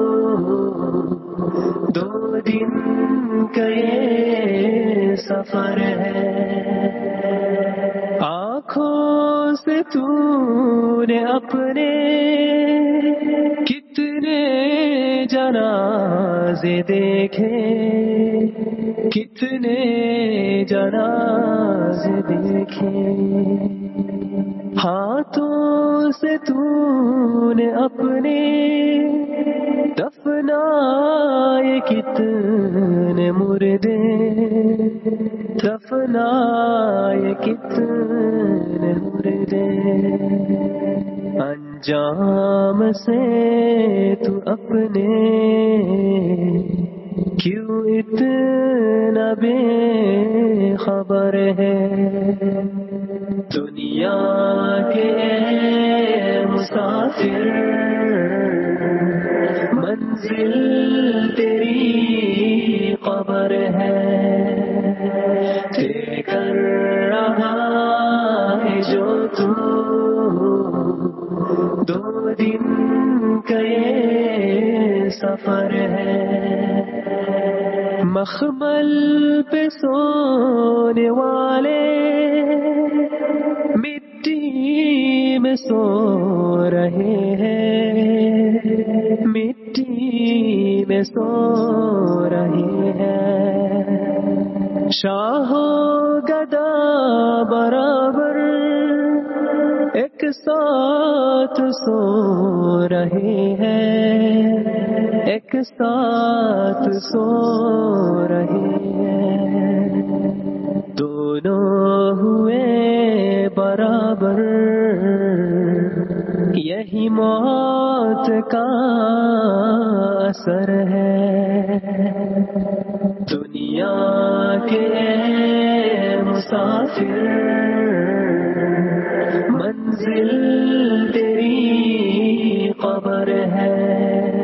دو دن کا یہ سفر ہے. آنکھوں سے تو نے اپنے کتنے جنازے دیکھے، کتنے جنازے دیکھے. ہاتھوں سے تو نے اپنے دفنائے کتنے مردے، دفنائے کتنے مردے. انجام سے تو اپنے کیوں اتنا بے خبر ہے. دنیا کے مسافر، منزل تیری قبر ہے، تے کر رہا ہے جو تو، دو دن کا یہ سفر ہے. مخمل پہ سونے والے مٹی میں سو رہے ہیں، مٹی میں سو رہے ہیں. شاہ و گدا برابر ایک ساتھ سو رہے ہیں، ایک ساتھ سو رہے ہیں. دونوں ہوئے برابر، یہی موت کا اثر ہے. دنیا کے مسافر، منزل تیری قبر ہے،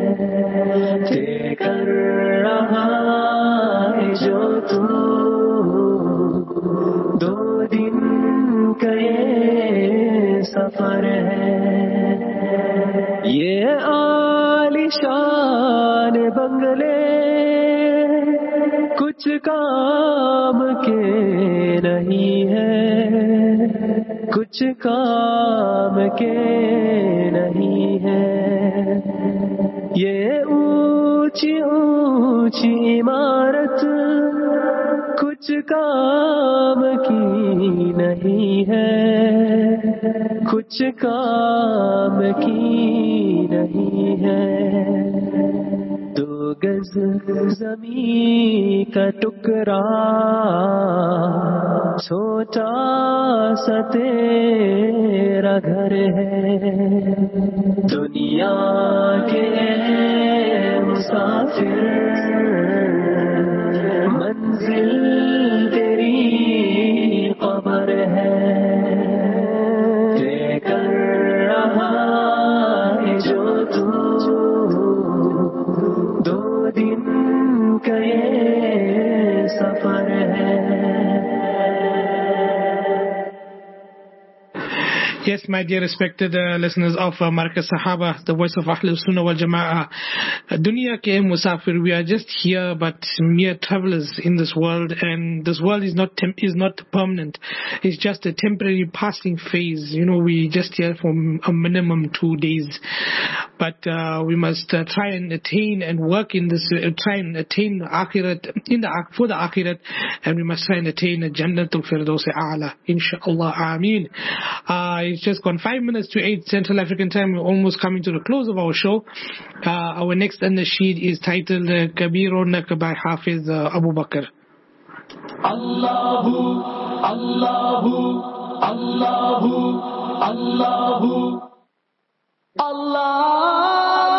تے کر رہا ہے جو تو، دو دن کا یہ سفر ہے. یہ عالیشان بنگلے کچھ کام کے نہیں ہے، کچھ کام کے نہیں ہے. یہ اونچی اونچی عمارت کچھ کام کی نہیں ہے، کچھ کام کی نہیں ہے. دو گز زمین کا ٹکڑا چھوٹا سا تیرا گھر ہے دنیا کے مسافر منزل تیری قبر ہے لے کر رہا ہے جو تو دو دن کا یہ سفر ہے. Yes, my dear respected uh, listeners of uh, Markaz Sahaba, the voice of Ahlul Sunnah wal Jama'ah. Dunya ke musafir, we are just here but mere travelers in this world, and this world is not temp- is not permanent. It's just a temporary passing phase. You know, we just here for a minimum two days. But uh, we must uh, try and attain and work in this, uh, try and attain the akhirat, in the, for the akhirat, and we must try and attain a Jannatul Firdaus A'la. Inshallah, Ameen. Uh, it's just gone five minutes to eight Central African time. We're almost coming to the close of our show. Uh, our next nasheed is titled uh, Kabirunak by Hafiz uh, Abu Bakr. Allahu, Allahu, Allahu, Allahu, Allah.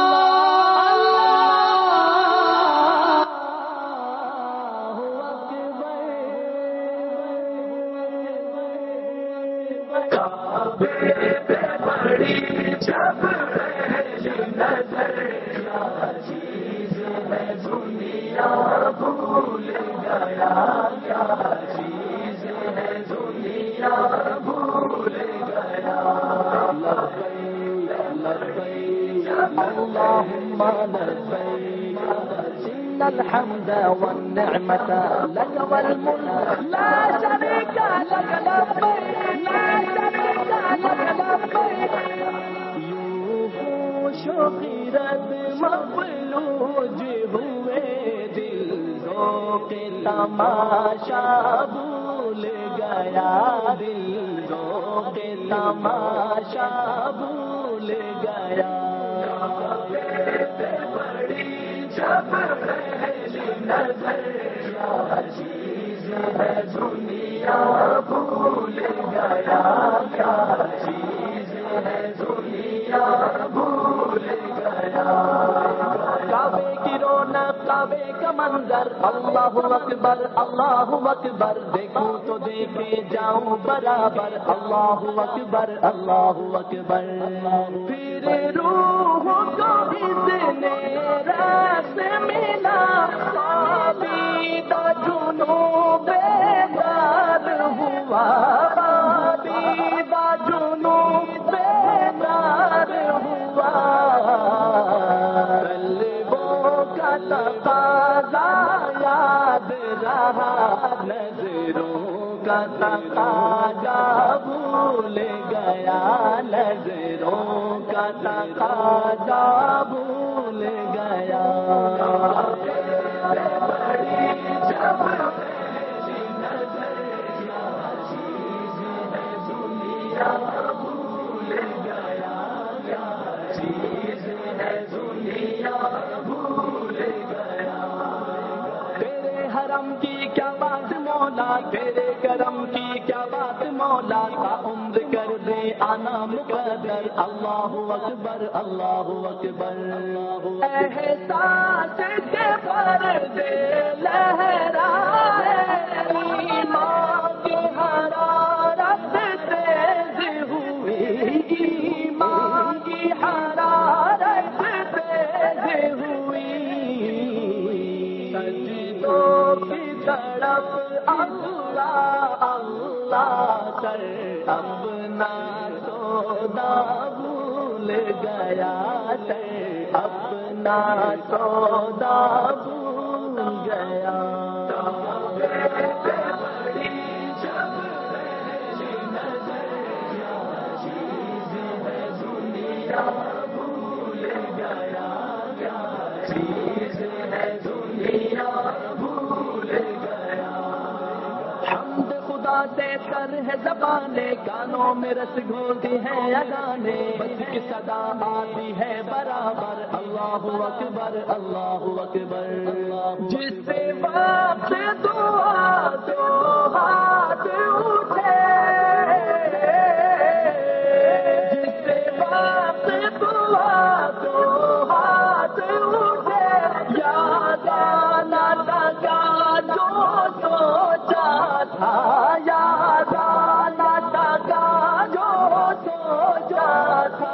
جب نظر کیا چیز ہے دنیا بھول گیا کیا چیز ہے دنیا بھول گیا لبیک لبیک اللہم لبیک إن الحمد والنعمة لك والملك لا شريك لك لبيك لا شريك لك لبيك شوقیرت مفلوج ہوئے دل ذوق تماشا بھول گیا دل ذوق تماشا بھول گیا بڑی جب پہلی نظر کیا چیز ہے دنیا بھول گیا کیا چیز ہے دنیا کعبے کی رونق کعبے کا منظر اللہ اکبر اللہ اکبر دیکھوں تو دیکھے جاؤں برابر اللہ اکبر اللہ اکبر پھر روح کو اس نے رس ملا سابیدہ جنوب بیدار ہوا سابیدہ جنوب بیدار ہوا تقاضا یاد رہا نظروں کا تقاضا بھول گیا نظروں کا تقاضا بھول گیا بڑی جب پہلی نظر کیا چیز ہے دنیا بھول گیا کیا چیز ہے دنیا حرم کی کیا بات مولا تیرے کرم کی کیا بات مولا کا عمر کر دے آنا مقدر اللہ اکبر اللہ اکبر احساس کے پردے لہرائے ایمان کی حرارت تیز ہوئی ایمان کی حرارت تیز ہوئی کی طرف اللہ اللہ کر اپنا سودا بھول گیا کر اپنا سودا بھول گیا بھول گیا کیا چیز ہے دنیا باتیں کر ہے زبانیں گانوں میں رس گھولتی ہے اذانے بس کی صدا آتی ہے برابر اللہ اکبر اللہ اکبر جس سے وقت دعا دو ہاتھ اٹھے جس سے وقت دعا دو ہاتھ اٹھے یاد آنا لگا جو سوچا تھا یاد آنا لگا جو سوچا تھا.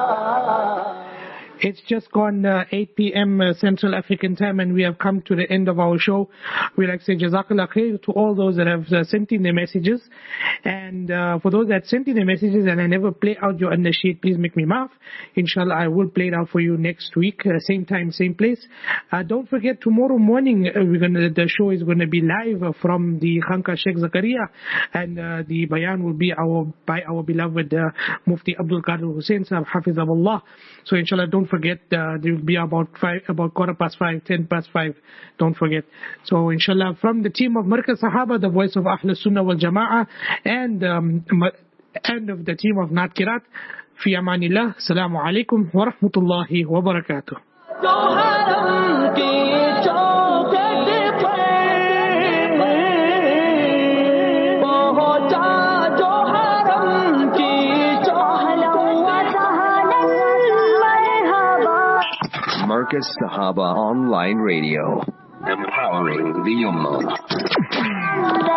It's just gone uh, eight p.m. Uh, Central African time, and we have come to the end of our show. We'd like to say Jazakallah khair to all those that have uh, sent in their messages. And uh, for those that sent in their messages and I never play out your undersheet, please make me maaf. Inshallah, I will play it out for you next week, uh, same time, same place. Uh, don't forget, tomorrow morning, uh, we're gonna, the show is going to be live uh, from the Khanqa Sheikh Zakaria, and uh, the bayan will be our by our beloved uh, Mufti Abdul Qadir Hussain Sahab, Hafizahullah. So inshallah, don't forget, uh, there will be about five, about quarter past five, ten past five. Don't forget. So inshallah, from the team of Markaz Sahaba, the voice of Ahl Sunnah wal Jama'ah, and um, and of the team of Naat Kirat, fi amanillah. Assalamu alaikum wa rahmatullahi wa barakatuh. Markaz Sahaba Online Radio, empowering the Ummah.